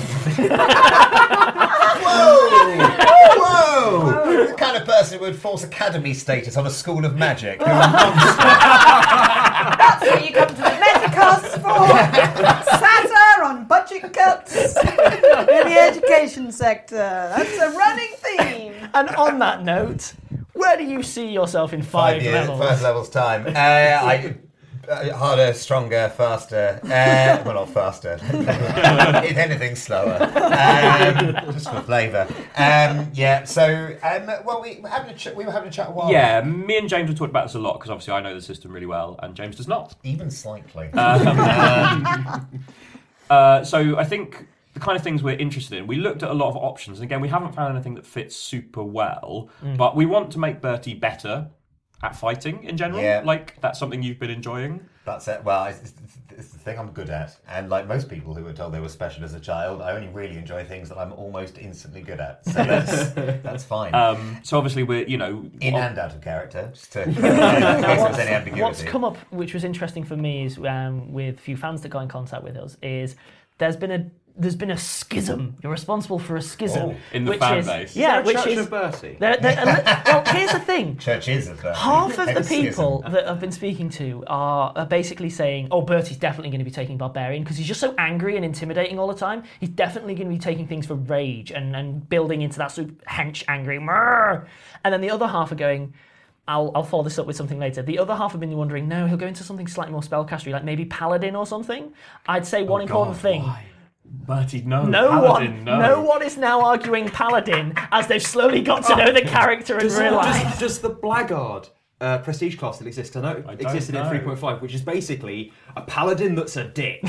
Whoa! Whoa! The kind of person who would force academy status on a school of magic. Who That's what you come to the Metacast for. Satire on budget cuts in the education sector. That's a running theme. And on that note, where do you see yourself in five, Five years, levels? five levels time. Uh, I, uh, harder, stronger, faster. Uh, well, not faster. If anything, slower. Um, just for flavour. Um, yeah. So, um, well, we were having a ch- we were having a chat a while. Yeah, me and James have talked about this a lot because obviously I know the system really well and James does not. Even slightly. Um, um, uh, so I think the kind of things we're interested in, we looked at a lot of options, and again, we haven't found anything that fits super well, Mm. but we want to make Bertie better at fighting in general. Yeah. Like, that's something you've been enjoying. That's it. Well, it's, it's, it's the thing I'm good at. And like most people who were told they were special as a child, I only really enjoy things that I'm almost instantly good at. So that's, that's fine. Um, so obviously we're, you know... In on- and out of character, just to in case there's any ambiguity. What's come up, which was interesting for me, is um, with a few fans that got in contact with us, is there's been a there's been a schism. You're responsible for a schism Oh, in the which fan is, base. Yeah, Is there a which Church is of Bertie? There, there, uh, well, here's the thing. Church is a Bertie. Half of the Hence people schism. that I've been speaking to are, are basically saying, "Oh, Bertie's definitely going to be taking Barbarian because he's just so angry and intimidating all the time. He's definitely going to be taking things for rage and, and building into that sort of hench angry." Murr. And then the other half are going, I'll, I'll follow this up with something later. The other half have been wondering, no, he'll go into something slightly more spellcastery, like maybe Paladin or something. I'd say one Oh, important God, thing. why? Bertie, no. No Paladin, one, no. one is now arguing Paladin as they've slowly got to know the character and Does, realise. does, does the Blackguard uh, prestige class still exist? I know it I don't existed in know. three point five, which is basically a paladin that's a dick.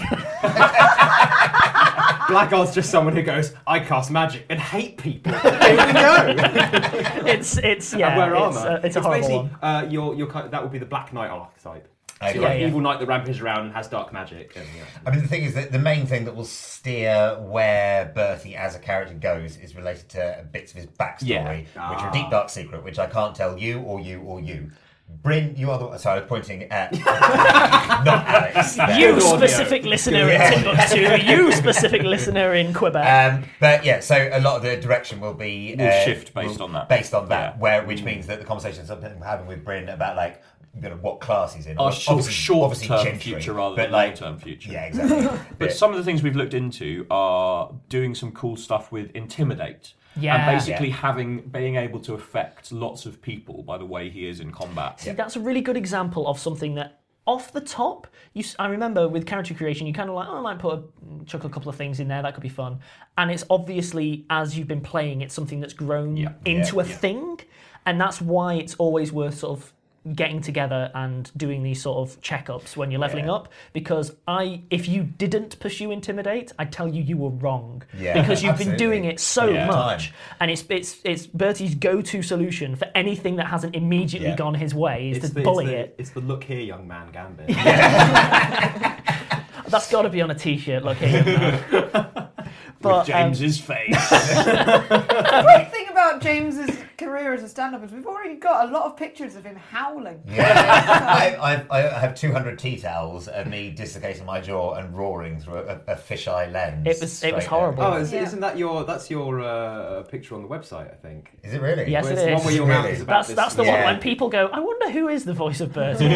Blackguard's just someone who goes, I cast magic and hate people. Here we go. It's it's yeah. And wear it's, armor. uh, it's a horrible basically, one. uh, your your kind that would be the Black Knight archetype. Okay. So, like, Yeah, yeah. evil knight that rampages around and has dark magic. And, yeah. I mean, the thing is that the main thing that will steer where Bertie as a character goes is related to bits of his backstory, Yeah. which Ah. are a deep dark secret, which I can't tell you or you or you. Bryn, you are the sorry, I was pointing at not Alex. You Good audio. specific listener Yeah. in Timbuktu, you specific listener in Quebec. Um, but yeah, so a lot of the direction will be Will uh, shift based will- on that. Based on that, Yeah. where which means that the conversations I'm having with Bryn about like you know what class he's in, Our obviously- short, obviously- short obviously term gentry, future rather but than like, long term future. Yeah, exactly. But some of the things we've looked into are doing some cool stuff with Intimidate. Yeah. And basically having being able to affect lots of people by the way he is in combat. See, that's a really good example of something that, off the top, you, s- I remember with character creation, you kind of like, oh, I might put a, chuck a couple of things in there, that could be fun. And it's obviously, as you've been playing, it's something that's grown Yeah. into Yeah, a yeah. thing. And that's why it's always worth sort of getting together and doing these sort of checkups when you're leveling Yeah. up. Because I, if you didn't pursue Intimidate, I'd tell you you were wrong. Yeah, because you've been absolutely. doing it so Yeah. much. Time. And it's it's it's Bertie's go-to solution for anything that hasn't immediately Yeah. gone his way is It's to the, bully it's, the, it. it's the look here, young man gambit. That's got to be on a t-shirt, look here. But, With James's face. The great thing about James's career as a stand-up is we've already got a lot of pictures of him howling. Yeah, I, I, I have two hundred tea towels of me dislocating my jaw and roaring through a, a fisheye lens. It was it was straight horrible. Oh, is, Yeah. isn't that your? That's your uh, picture on the website, I think. Is it really? Yes, Well, it it's the is. one where your mouth Really? is about That's this- that's the Yeah. one when people go, I wonder who is the voice of Bertie.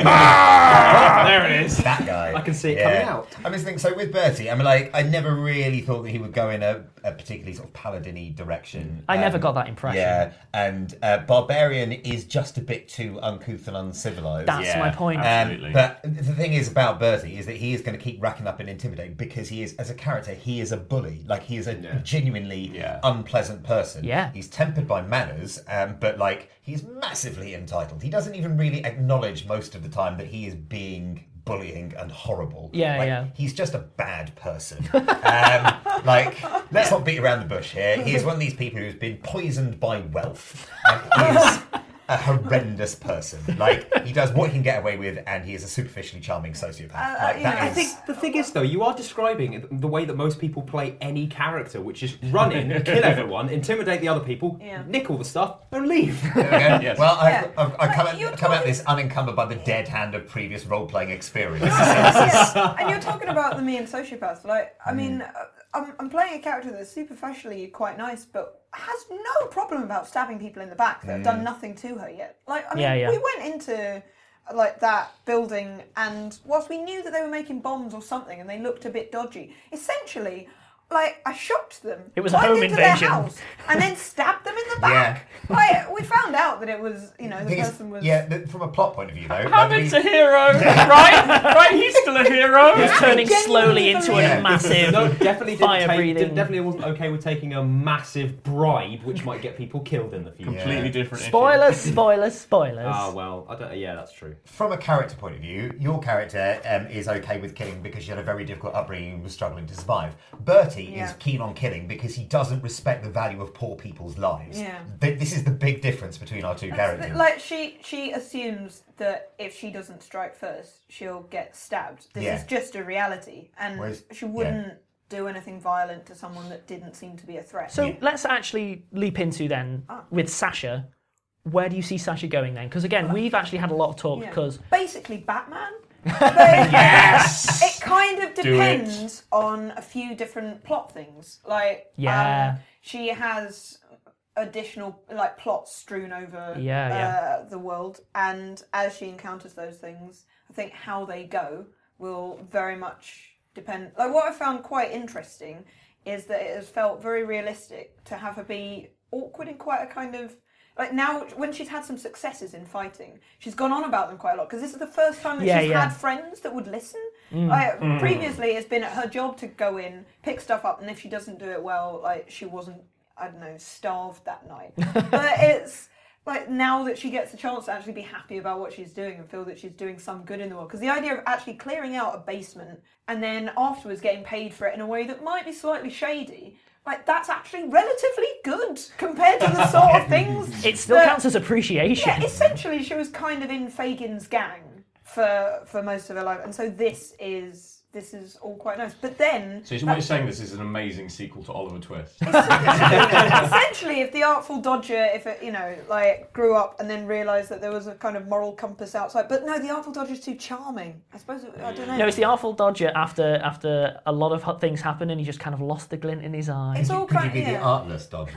There it is. That guy. I can see it Yeah. coming out. I was thinking, so with Bertie, I mean, like, I never really thought that he would go in a, a particularly sort of paladin-y direction. I never Um, got that impression. Yeah, and uh, Barbarian is just a bit too uncouth and uncivilized. That's Yeah, my point. Um, absolutely. but the thing is about Bertie is that he is going to keep racking up and intimidating because he is, as a character, he is a bully. Like, he is a Yeah. genuinely Yeah. unpleasant person. Yeah. He's tempered by manners, um, but, like, he's massively entitled. He doesn't even really acknowledge most of the time that he is being bullying and horrible. Yeah, Like, yeah. He's just a bad person. um, like, let's not beat around the bush here. He is one of these people who's been poisoned by wealth and is a horrendous person. Like, he does what he can get away with, and he is a superficially charming sociopath. Uh, like, you that know, I is- I think the thing is, though, you are describing the way that most people play any character, which is run in, kill everyone, intimidate the other people, Yeah. nick all the stuff, and leave. There we go. Yes. Well, I've, Yeah. I've, I've come, But you're at, come at talking- this unencumbered by the dead hand of previous role-playing experience. Yeah. And you're talking about the me and sociopaths. Like, I mean, uh, I'm, I'm playing a character that's superficially quite nice, but has no problem about stabbing people in the back that have done nothing to her yet. Like, I mean, Yeah, yeah. we went into like that building, and whilst we knew that they were making bombs or something, and they looked a bit dodgy, essentially. Like, I shocked them. It was a climbed home into invasion. Their house, and then stabbed them in the back. Like, we found out that it was, you know, the Thing is, person was. yeah, the, from a plot point of view, though. like, Hamid's the- a hero, right? Right, he's still a hero. He's turning slowly into a Yeah. massive No, definitely didn't fire take, breathing. did- definitely wasn't okay with taking a massive bribe, which might get people killed in the future. Completely different. Spoilers, spoilers, spoilers. Ah, well, I don't. Yeah, that's true. From a character point of view, your character um, is okay with killing because she had a very difficult upbringing and was struggling to survive. Bertie Yeah. is keen on killing because he doesn't respect the value of poor people's lives. Yeah. Th- This is the big difference between our two That's characters. the- like she she assumes that if she doesn't strike first, she'll get stabbed. This Yeah. is just a reality, and Whereas- she wouldn't do anything violent to someone that didn't seem to be a threat. So let's actually leap into then with Sasha. Where do you see Sasha going then? Because again, we've actually had a lot of talk Yeah. because basically Batman. But Yes! It kind of Do it. depends on a few different plot things. Like, Yeah. um, she has additional like plots strewn over Yeah, uh, yeah. the world, and as she encounters those things, I think how they go will very much depend. Like, what I found quite interesting is that it has felt very realistic to have her be awkward in quite a kind of. Like, now, when she's had some successes in fighting, she's gone on about them quite a lot, because this is the first time that Yeah, she's yeah. had friends that would listen. Mm. Like, Mm. previously, it's been her job to go in, pick stuff up, and if she doesn't do it well, like, she wasn't, I don't know, starved that night. But it's, like, now that she gets the chance to actually be happy about what she's doing and feel that she's doing some good in the world. Because the idea of actually clearing out a basement and then afterwards getting paid for it in a way that might be slightly shady, like, that's actually relatively good compared to the sort of things. it still that- counts as appreciation. Yeah, essentially, she was kind of in Fagin's gang for for most of her life, and so this is this is all quite nice. But then, So what you're saying, this is an amazing sequel to Oliver Twist. essentially, if the Artful Dodger, if it, you know, like, grew up and then realised that there was a kind of moral compass outside, but no, the Artful Dodger's too charming. I suppose it, I don't know. No, it's the Artful Dodger after after a lot of hot things happen and he just kind of lost the glint in his eye. It's all Could you kind be of the yeah. artless Dodger?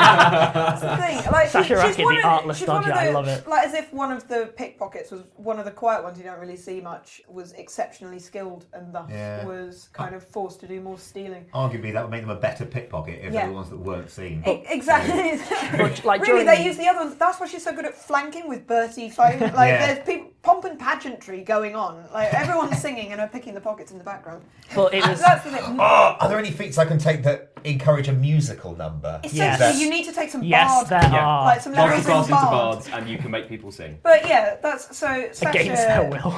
That's the thing. Like, she- Sasha she's Racket, one the of artless she's one of Dodger, I the- love it. Like, as if one of the pickpockets was one of the quiet ones you don't really see much, was exceptionally skilled and thus Yeah. was kind of forced to do more stealing. Arguably, that would make them a better pickpocket if Yeah. they're the ones that weren't seen. E- Exactly. But, like, really, during they the- use the other ones. That's why she's so good at flanking with Bertie fighting. Like, Yeah. there's people, pomp and pageantry going on. Like, everyone's singing and her picking the pockets in the background. But it was. That's the thing. Oh, are there any feats I can take that encourage a musical number? Essentially, you need to take some Yes, bard, there are. like some Lots levels of classes in into bard. bards, and you can make people sing. But yeah, that's so. Sasha, Against their will.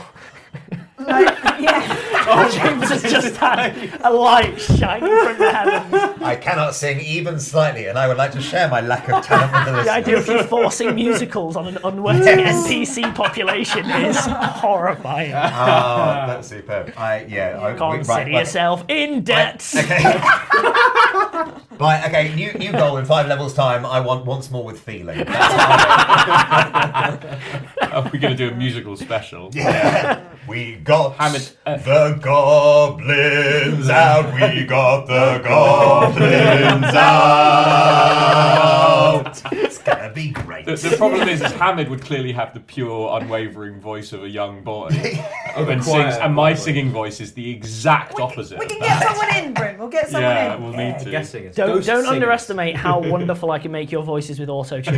Like, yeah. Oh, James has just had a light shining from the heavens. I cannot sing even slightly, and I would like to share my lack of talent with the listeners. The idea of you forcing musicals on an unworking Yes. N P C population is horrifying. Oh, that's superb. I yeah. I, Consider right, right. yourself in debt. Okay. Right, okay, new new goal in five levels' time. I want once more with feeling. That's Are we going to do a musical special? Yeah. We got Hamid, uh, the goblins out. We got the goblins out. It's gonna be great. The, the problem is, is Hamid would clearly have the pure, unwavering voice of a young boy, and, sings, and my singing voice is the exact opposite. We can of get that. someone in, Bryn. We'll get someone Yeah, in. we'll need to. Guessing it's Don't ghost don't singers. underestimate how wonderful I can make your voices with auto-tune.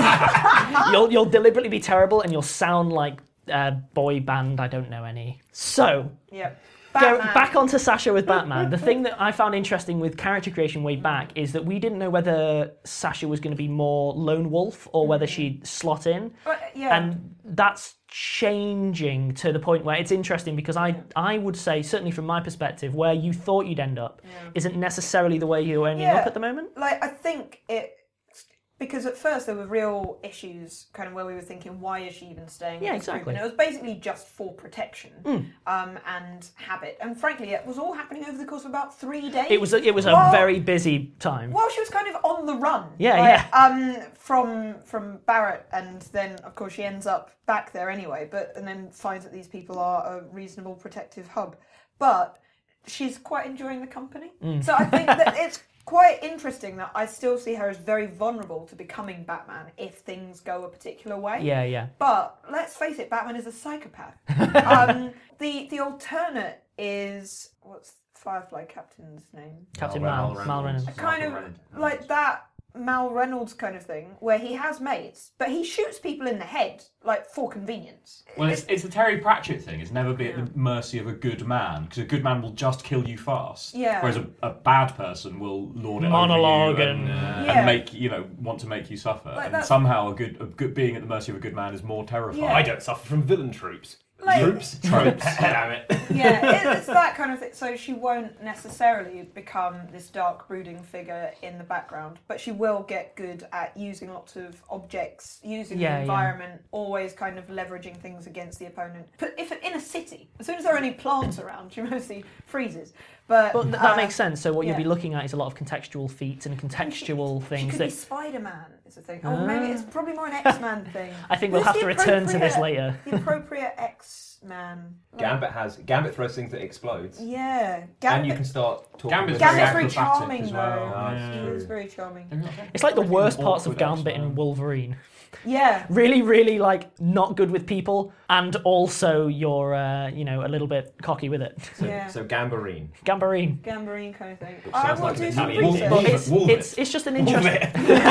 you'll you'll deliberately be terrible, and you'll sound like a boy band. I don't know any. So. Yep. Go Batman. back onto Sasha with Batman. The thing that I found interesting with character creation way back is that we didn't know whether Sasha was going to be more lone wolf or whether she'd slot in. But, yeah. And that's changing to the point where it's interesting because I I would say, certainly from my perspective, where you thought you'd end up isn't necessarily the way you're ending Yeah. up at the moment. Like, I think it... Because at first there were real issues, kind of where we were thinking, why is she even staying? Yeah, in this group? exactly. And it was basically just for protection Mm. um, and habit. And frankly, it was all happening over the course of about three days. It was a, it was a While- very busy time. While she was kind of on the run. Yeah, like, Um, from from Barrett, and then of course she ends up back there anyway. But and then finds that these people are a reasonable protective hub. But she's quite enjoying the company. Mm. So I think that it's quite interesting that I still see her as very vulnerable to becoming Batman if things go a particular way. Yeah, yeah. But let's face it, Batman is a psychopath. um, the the alternate is what's Firefly Captain's name? Captain Mal, Mal Reynolds. Kind of like that Mal Reynolds kind of thing, where he has mates, but he shoots people in the head, like, for convenience. Well, it's, it's the Terry Pratchett thing. It's never be at the mercy of a good man, because a good man will just kill you fast. Yeah. Whereas a, a bad person will lord it Monologue over you and, and- Yeah. and make you know want to make you suffer. Like and that's- somehow a good, a good being at the mercy of a good man is more terrifying. Yeah. I don't suffer from villain troops. Like- Troops? Tropes. Damn it. Yeah, it, it's that kind of thing. So she won't necessarily become this dark, brooding figure in the background, but she will get good at using lots of objects, using Yeah, the yeah. environment, always kind of leveraging things against the opponent. But if in a city, as soon as there are any plants around, she mostly freezes. But, But th- that uh, makes sense. So what yeah. you'll be looking at is a lot of contextual feats and contextual She things could that be Spider-Man, is the thing. Oh, maybe it's probably more an X-Man thing. I think we'll Who's have to the return to this appropriate- later. The appropriate X-Man. Like- Gambit has Gambit throws things that explodes. Yeah, And you can start talking. Gambit's with Gambit's very very acrobatic charming, as well. though. Yeah. He is very charming. It's like the worst parts of awkward Gambit X-Men. in Wolverine. Yeah. Really, really like not good with people, and also you're uh, you know a little bit cocky with it. So, Yeah. so Gambarine. Gambarine. Gambarine kind of thing. Which I sounds will like do an some Italian research. But it's, Wolvit. it's it's just an interesting.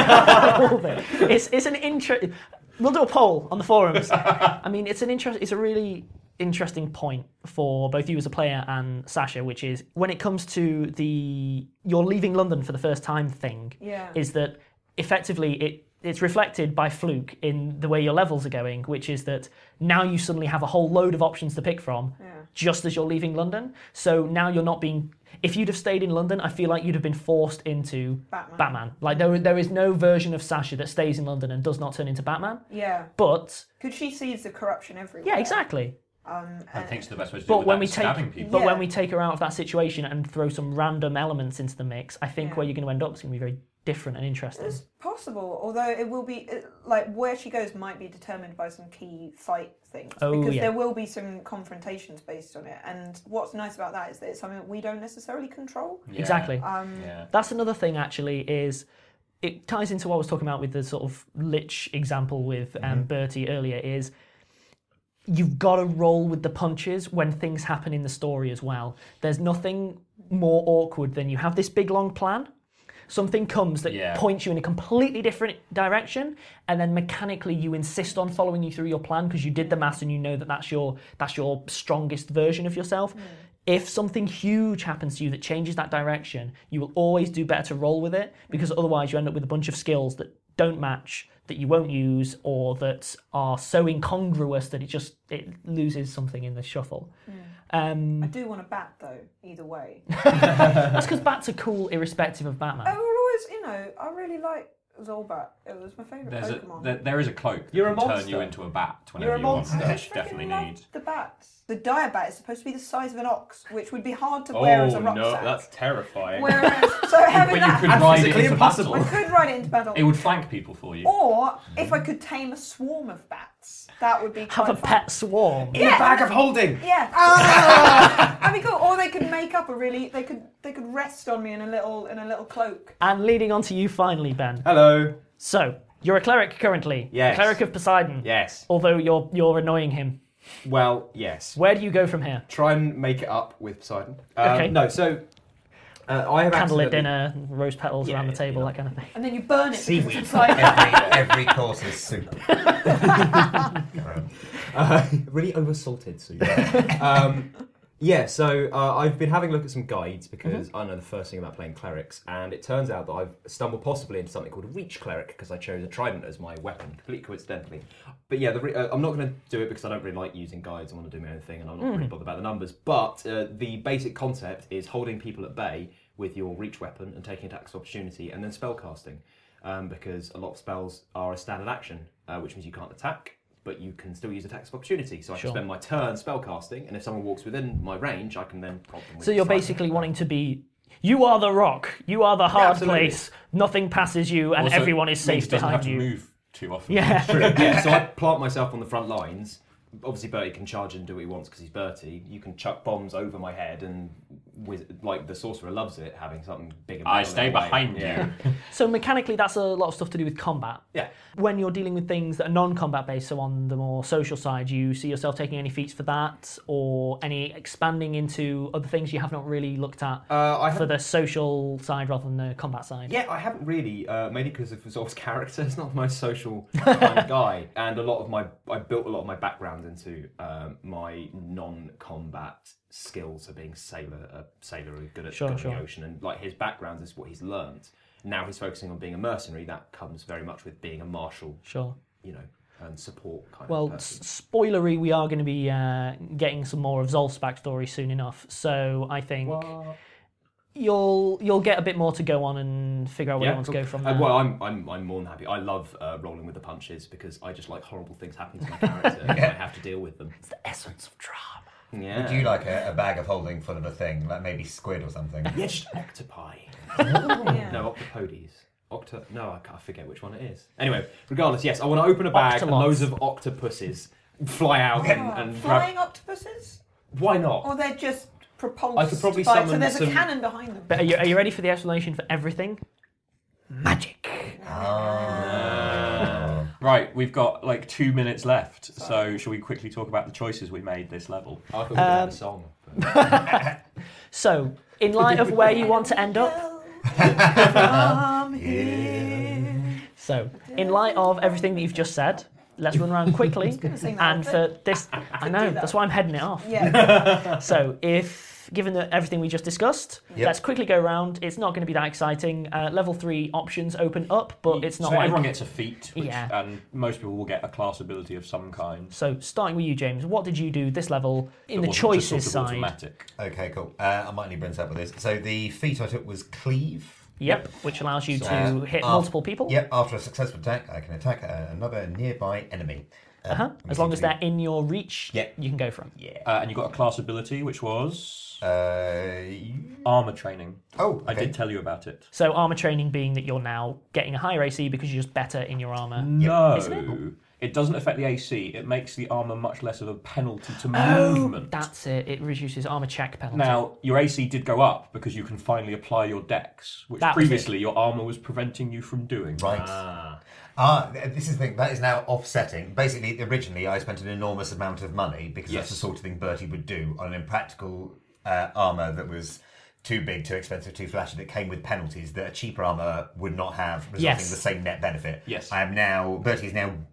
Wolvit. It's it's an interest. We'll do a poll on the forums. I mean, it's an interest. It's a really interesting point for both you as a player and Sasha, which is when it comes to the you're leaving London for the first time thing. Yeah. Is that effectively it. It's reflected by fluke in the way your levels are going, which is that now you suddenly have a whole load of options to pick from Yeah. just as you're leaving London. So now you're not being... If you'd have stayed in London, I feel like you'd have been forced into Batman. Batman. Like there, there is no version of Sasha that stays in London and does not turn into Batman. Yeah. But, Because she sees the corruption everywhere. yeah, exactly. Um, I and think the best way to do But it when without we stabbing take, people. but when Yeah. we take her out of that situation and throw some random elements into the mix, I think Yeah. where you're going to end up is going to be very different and interesting. it's possible, although it will be, it, like, where she goes might be determined by some key fight things. Oh, because yeah. there will be some confrontations based on it. And what's nice about that is that it's something that we don't necessarily control. Yeah. Exactly. Um, Yeah. That's another thing, actually, is it ties into what I was talking about with the sort of Lich example with um, Bertie earlier, is you've got to roll with the punches when things happen in the story as well. There's nothing more awkward than you have this big, long plan, something comes that Yeah. points you in a completely different direction, and then mechanically you insist on following you through your plan because you did the maths and you know that that's your, that's your strongest version of yourself. If something huge happens to you that changes that direction, you will always do better to roll with it, because otherwise you end up with a bunch of skills that don't match, that you won't use, or that are so incongruous that it just it loses something in the shuffle. Um, I do want a bat, though, either way. that's because bats are cool irrespective of Batman. I will always, you know, I really like Zolbat. It was my favourite There's a, Pokemon. there, there is a cloak that You're a can turn monster. you into a bat whenever You're a you want, monster. which you definitely love need. the bats. The Diabat is supposed to be the size of an ox, which would be hard to wear as a Oh rucksack. no, that's terrifying. Whereas, so having But you that, could And ride it physically into impossible. battle. I could ride it into battle. It would flank people for you. Or if I could tame a swarm of bats, that would be Have quite a fun. pet swarm. In a bag of holding. Yeah. Ah! That'd be cool. Or they could make up a really. They could. They could rest on me in a little in a little cloak. And leading on to you finally, Ben. Hello. So, you're a cleric currently. Yes. Cleric of Poseidon. Yes. Although you're you're annoying him. Well, yes. Where do you go from here? Try and make it up with Poseidon. Um, Okay. No, so uh, I have Candlelit accidentally- dinner, rose petals Yeah, around the yeah, table, you know. that kind of thing. And then you burn it. Seaweed. Because it's like, Every, every course is soup. Uh, really oversalted soup. um, yeah, so uh, I've been having a look at some guides because Mm-hmm. I know the first thing about playing clerics, and it turns out that I've stumbled possibly into something called a reach cleric because I chose a trident as my weapon, completely coincidentally. But yeah, the re- uh, I'm not going to do it because I don't really like using guides. I want to do my own thing, and I'm not really Mm. bothered about the numbers. But uh, the basic concept is holding people at bay with your reach weapon and taking attacks of opportunity, and then spellcasting, um, because a lot of spells are a standard action, uh, which means you can't attack, but you can still use attacks of opportunity. So I Sure. can spend my turn spellcasting, and if someone walks within my range, I can then prompt them with So you're slide. basically wanting to be. You are the rock. You are the hard absolutely. place. Nothing passes you, and Also, everyone is means safe it doesn't behind have to you. move too often. Yeah. True. Yeah, so I plant myself on the front lines. Obviously, Bertie can charge and do what he wants because he's Bertie. You can chuck bombs over my head, and wiz- like the sorcerer loves it, having something big and I metal stay in the way. behind you. Yeah. So mechanically, that's a lot of stuff to do with combat. Yeah. When you're dealing with things that are non-combat based, so on the more social side, you see yourself taking any feats for that, or any expanding into other things you have not really looked at Uh, I for have, the social side rather than the combat side. yeah, I haven't really, uh, mainly because of Zol's character. He's not the most social kind of guy, and a lot of my, I built a lot of my background into um, my non-combat skills of being sailor, a sailor who's good at Sure, good sure. on the ocean, and like his background is what he's learned. Now he's focusing on being a mercenary. That comes very much with being a martial, Sure. you know, and support kind Well, of person. s- spoilery, we are going to be uh, getting some more of Zolf's backstory soon enough. So I think you'll you'll get a bit more to go on and figure out where you want cool. to go from Uh, there. well, I'm, I'm I'm more than happy. I love uh, rolling with the punches because I just like horrible things happening to my character and I have to deal with them. It's the essence of drama. Yeah. Would you like a, a bag of holding full of a thing, like maybe squid or something? Yeah, just octopi. Yeah. No, octopodes. Octo. No, I can't forget which one it is. Anyway, regardless, yes, I want to open a bag and Octolots. loads of octopuses fly out and, Oh, and flying grab. octopuses? Why not? Or they're just propulsed I could probably by, so summon there's a some- cannon behind them. But are you, are you ready for the explanation for everything? Magic. Oh. Right, we've got like two minutes left, so shall we quickly talk about the choices we made this level? I thought we were going to have a Um, song. So, in light of where you want to end up, so in light of everything that you've just said, let's run around quickly. sing that And bit. for this, I know that. that's why I'm heading it off. Yeah. So, if given that everything we just discussed, Yep. let's quickly go around. It's not going to be that exciting. Uh, level three options open up, but it's not so like everyone gets a feat, which, Yeah. and most people will get a class ability of some kind. So, starting with you, James, what did you do this level in that the wasn't just choices sort of side? automatic. Okay, cool. Uh, I might need Bryn's help with this. So the feat I took was Cleave. Yep, which allows you to Uh, hit af- multiple people. Yep, after a successful attack, I can attack uh, another nearby enemy. Um, Uh-huh. let me As see long as to- they're in your reach, Yeah. you can go from. Yeah. Uh, and you got a class ability, which was Uh, armor training. oh, I okay. did tell you about it. So armor training being that you're now getting a higher A C because you're just better in your armor. No, Isn't it? it doesn't affect the A C. It makes the armor much less of a penalty to Oh, movement. that's it. It reduces armor check penalty. Now, your A C did go up because you can finally apply your dex, which That was previously your armor was preventing you from doing. Right. Ah. Ah, th- this is the thing. That is now offsetting. Basically, originally I spent an enormous amount of money because Yes. that's the sort of thing Bertie would do on an impractical uh, armour that was too big, too expensive, too flashy, that came with penalties that a cheaper armour would not have, resulting Yes. in the same net benefit. Yes. I am now, Bertie is now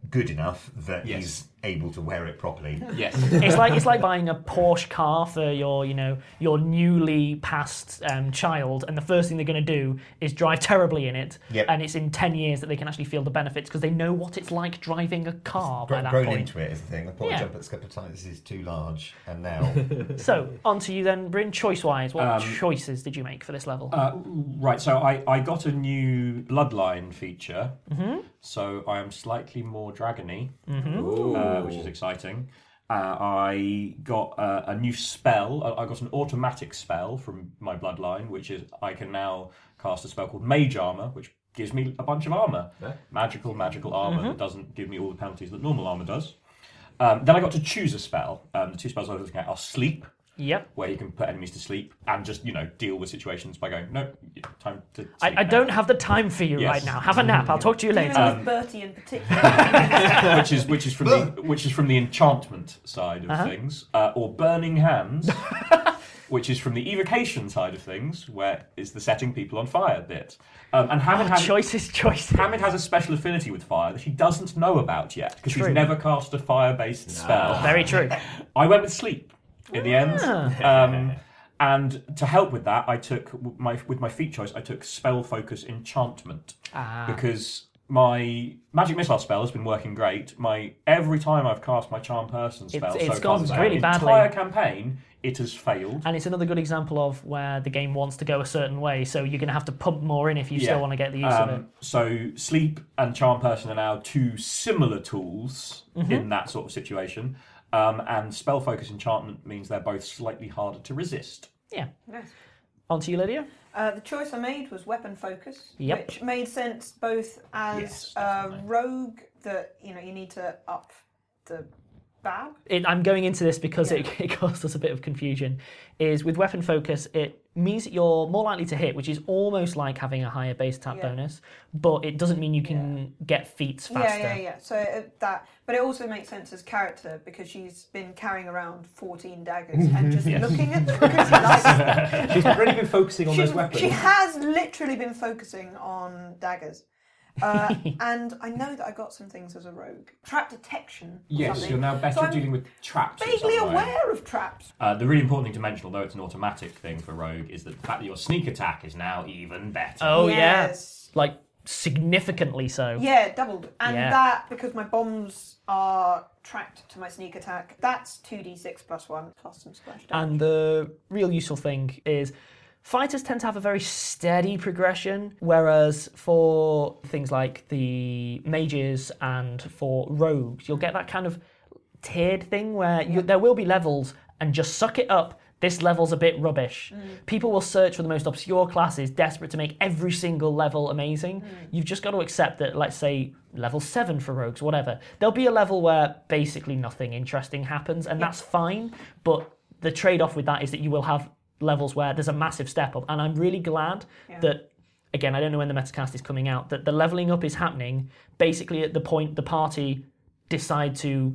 good enough that Yes. he's able to wear it properly. Yes. It's like it's like buying a Porsche car for your you know your newly passed um, child, and the first thing they're going to do is drive terribly in it, Yep. and it's in ten years that they can actually feel the benefits because they know what it's like driving a car by Gro- that grown point. into it is the thing. The poor Yeah. jump at Scopatitis is too large, and now So on to you then, Bryn. Choice-wise, what Um, choices did you make for this level? Uh, right, so I, I got a new bloodline feature, Mhm. so I am slightly more dragony, Mhm. uh, which is exciting. Uh, I got uh, a new spell. I I got an automatic spell from my bloodline, which is I can now cast a spell called Mage Armor, which gives me a bunch of armor, Yeah. magical, magical armor Mhm. that doesn't give me all the penalties that normal armor does. Um, then I got to choose a spell. Um, the two spells I was looking at are Sleep. Yep. Where you can put enemies to sleep and just, you know, deal with situations by going, no, time to sleep I, I now." don't have the time for you Yes. right now. Have a nap. I'll talk to you Dealing later. with Bertie in particular. which is which is from the which is from the enchantment side of Uh-huh. things, uh, or Burning Hands, which is from the evocation side of things, where is the setting people on fire bit. Um, and Hammond Oh, has choices, choices. Hammond has a special affinity with fire that he doesn't know about yet because he's True. never cast a fire-based spell. Very true. I went with sleep in the end. Ah. Um, and to help with that, I took my with my feat choice. I took spell focus enchantment Ah. because my magic missile spell has been working great. My every time I've cast my charm person spell, It's- it's so gone far this really badly. entire campaign, it has failed. And it's another good example of where the game wants to go a certain way, so you're going to have to pump more in if you still want to get the use of it. Um, So sleep and charm person are now two similar tools Mhm. in that sort of situation. Um, and spell focus enchantment means they're both slightly harder to resist. Yeah. Nice. On to you, Lydia. Uh, the choice I made was weapon focus, Yep. which made sense both as Yes, a rogue that you know you need to up the bab. It, I'm going into this because it, it caused us a bit of confusion. Is with weapon focus, it means that you're more likely to hit, which is almost like having a higher base tap Yeah. bonus, but it doesn't mean you can get feats faster. Yeah, yeah, yeah. So uh, that, but it also makes sense as character because she's been carrying around fourteen daggers and just Yes. looking at them because she likes them. She's really been focusing on She- those weapons. She has literally been focusing on daggers. Uh, and I know that I got some things as a rogue. Trap detection. or Yes, something. you're now better So at I'm dealing with traps. in vaguely some way. aware of traps. Uh, the really important thing to mention, although it's an automatic thing for rogue, is that the fact that your sneak attack is now even better. Oh Yes. yeah, like significantly so. Yeah, doubled. And Yeah. that, because my bombs are tracked to my sneak attack, that's two d six plus one plus some splash damage. And the real useful thing is fighters tend to have a very steady progression, whereas for things like the mages and for rogues, you'll get that kind of tiered thing where you, there will be levels and just suck it up. This level's a bit rubbish. People will search for the most obscure classes, desperate to make every single level amazing. You've just got to accept that, let's say, level seven for rogues, whatever. There'll be a level where basically nothing interesting happens, and that's fine, but the trade-off with that is that you will have levels where there's a massive step up, and I'm really glad Yeah. that, again, I don't know when the Metacast is coming out, that the leveling up is happening basically at the point the party decide to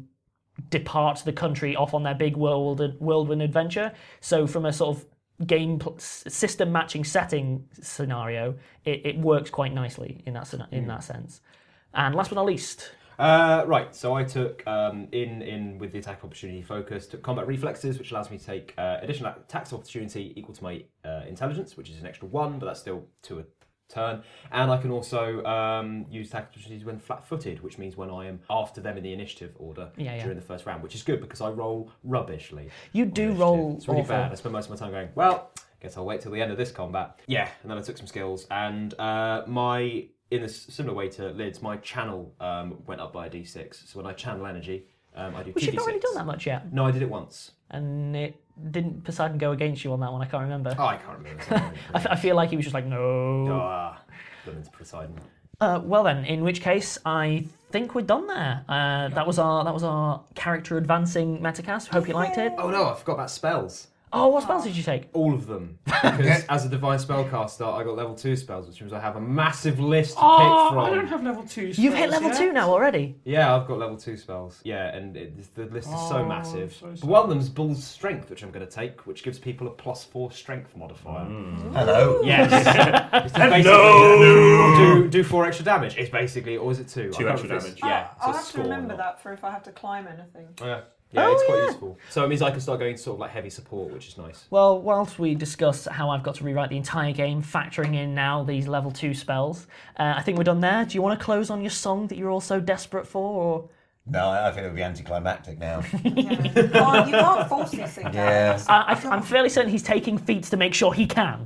depart the country off on their big world whirlwind adventure. So from a sort of game pl- system matching setting scenario, it, it works quite nicely in that scena- in that sense. And last but not least, Uh, right, so I took um, in in with the attack opportunity focus, took combat reflexes, which allows me to take uh, additional attacks opportunity equal to my uh, intelligence, which is an extra one, but that's still to a turn. And I can also um, use attack opportunities when flat-footed, which means when I am after them in the initiative order Yeah, yeah. during the first round, which is good because I roll rubbishly. You do roll It's really awful. bad. I spend most of my time going, well, guess I'll wait till the end of this combat. Yeah, and then I took some skills, and uh, my in a s- similar way to Lid's, my channel um, went up by a d six. So when I channel energy, um, I do Which two you've d six. not really done that much yet. No, I did it once. And it didn't Poseidon go against you on that one? I can't remember. Oh, I can't remember. I, f- I feel like he was just like, no. Ah, done into Poseidon. Uh, well then, in which case, I think we're done there. Uh, that was our that was our character advancing metacast. Hope you liked it. Oh no, I forgot about spells. Oh, what spells did you take? All of them. Because as a divine spellcaster, I got level two spells, which means I have a massive list to Oh, pick from. I don't have level two spells. You've hit level yet. two now already? Yeah, I've got level two spells. Yeah, and it, the list is so Oh, massive. so but sad. one of them is Bull's Strength, which I'm going to take, which gives people a plus four strength modifier. Hello. Yes. It's Hello. basically do, do four extra damage. It's basically, or is it two? Two I can't extra remember if damage. it's- Yeah, I'll so have it's to score or remember not. that for if I have to climb anything. Yeah, yeah, Oh, it's quite yeah. useful. So it means I can start going sort of like heavy support, which is nice. Well, whilst we discuss how I've got to rewrite the entire game, factoring in now these level two spells, uh, I think we're done there. Do you want to close on your song that you're all so desperate for? Or... No, I I think it would be anticlimactic now. Oh, you can't force these things Yeah. out. I, I, I'm fairly certain he's taking feats to make sure he can.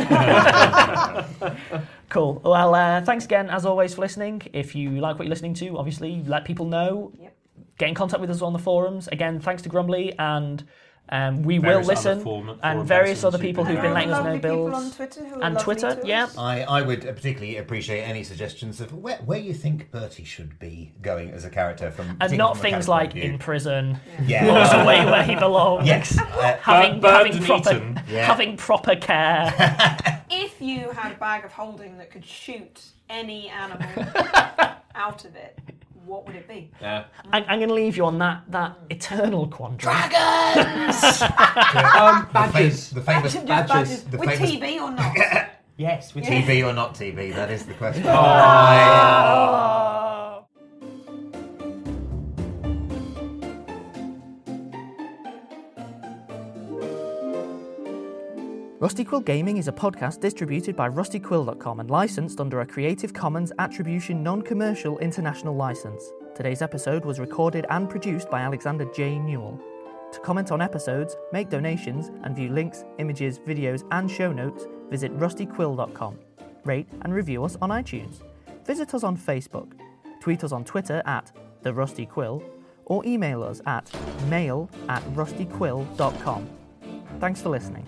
Cool. Well, uh, thanks again, as always, for listening. If you like what you're listening to, obviously, let people know. Yep. Get in contact with us on the forums. Again, thanks to Grumbly, and um, we Various will other listen. forum- and forum various persons other who've people been who've been around. letting us know Lovely people builds. on Twitter who are and lovely Twitter, to us. yeah. I, I would particularly appreciate any suggestions of where, where you think Bertie should be going as a character from And particularly not from a things character point like of view. in prison, Yeah. or away where he belongs. Yes. Uh, having, Burned having, and proper, eaten. Yeah. having proper care. If you had a bag of holding that could shoot any animal out of it, what would it be? Yeah. I'm, I'm going to leave you on that that eternal quandary. um, badgers. The famous Just badgers. badgers. the With famous- T B or not? Yes, with T V or not T V? That is the question. Rusty Quill Gaming is a podcast distributed by rusty quill dot com and licensed under a Creative Commons Attribution Non-Commercial International License. Today's episode was recorded and produced by Alexander J. Newell. To comment on episodes, make donations, and view links, images, videos, and show notes, visit rusty quill dot com. Rate and review us on iTunes. Visit us on Facebook. Tweet us on Twitter at The Rusty Quill, or email us at mail at rusty quill dot com. Thanks for listening.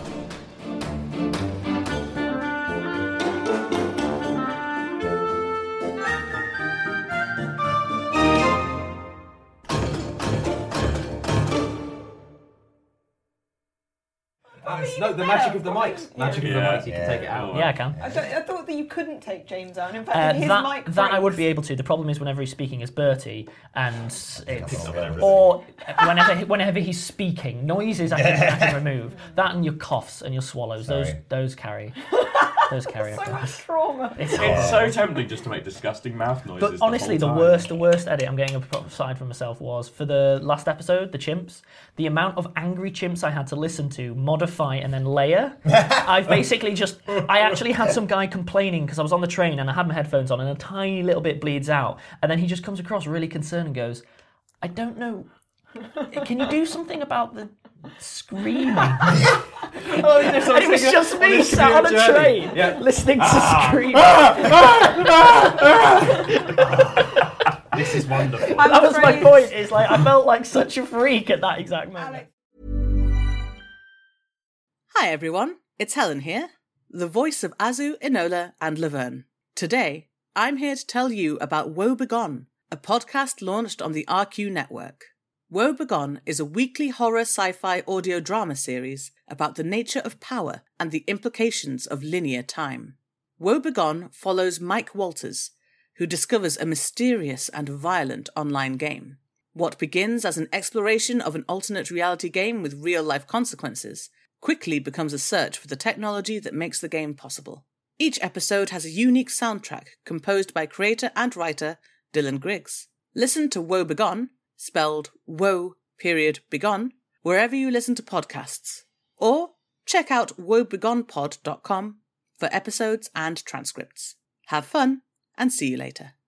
No, the magic of the mics. Magic of the Yeah. mics, you Yeah. can take it out. Yeah, I can. I, don't, I thought that you couldn't take James out. In fact, Uh, his that mic that I would breaks. be able to. The problem is whenever he's speaking as Bertie, and it, picks up everything. or whenever whenever he's speaking, noises I can, I can remove. That and your coughs and your swallows, those Sorry. those carry those carry So much across. trauma. It's, It's so tempting just to make disgusting mouth noises. but honestly, the whole time. worst, the worst edit I'm getting aside from myself was for the last episode, the chimps. The amount of angry chimps I had to listen to, modify, and then layer. I've basically just, I actually had some guy complaining because I was on the train and I had my headphones on and a tiny little bit bleeds out, and then he just comes across really concerned and goes, "I don't know. Can you do something about the screaming?" Oh, yes, And it was just me this sat on a journey. train Yeah. listening to Ah. screaming. This is wonderful. I'm That was my afraid- point. Is like I felt like such a freak at that exact moment. Alex. Hi everyone, it's Helen here, the voice of Azu, Enola, and Laverne. Today, I'm here to tell you about Woe Begone, a podcast launched on the R Q network. Woe Begone is a weekly horror sci-fi audio drama series about the nature of power and the implications of linear time. Woe Begone follows Mike Walters, who discovers a mysterious and violent online game. What begins as an exploration of an alternate reality game with real-life consequences quickly becomes a search for the technology that makes the game possible. Each episode has a unique soundtrack composed by creator and writer Dylan Griggs. Listen to Woe Begone, spelled Woe period Begone, wherever you listen to podcasts. Or check out woe begone pod dot com for episodes and transcripts. Have fun, and see you later.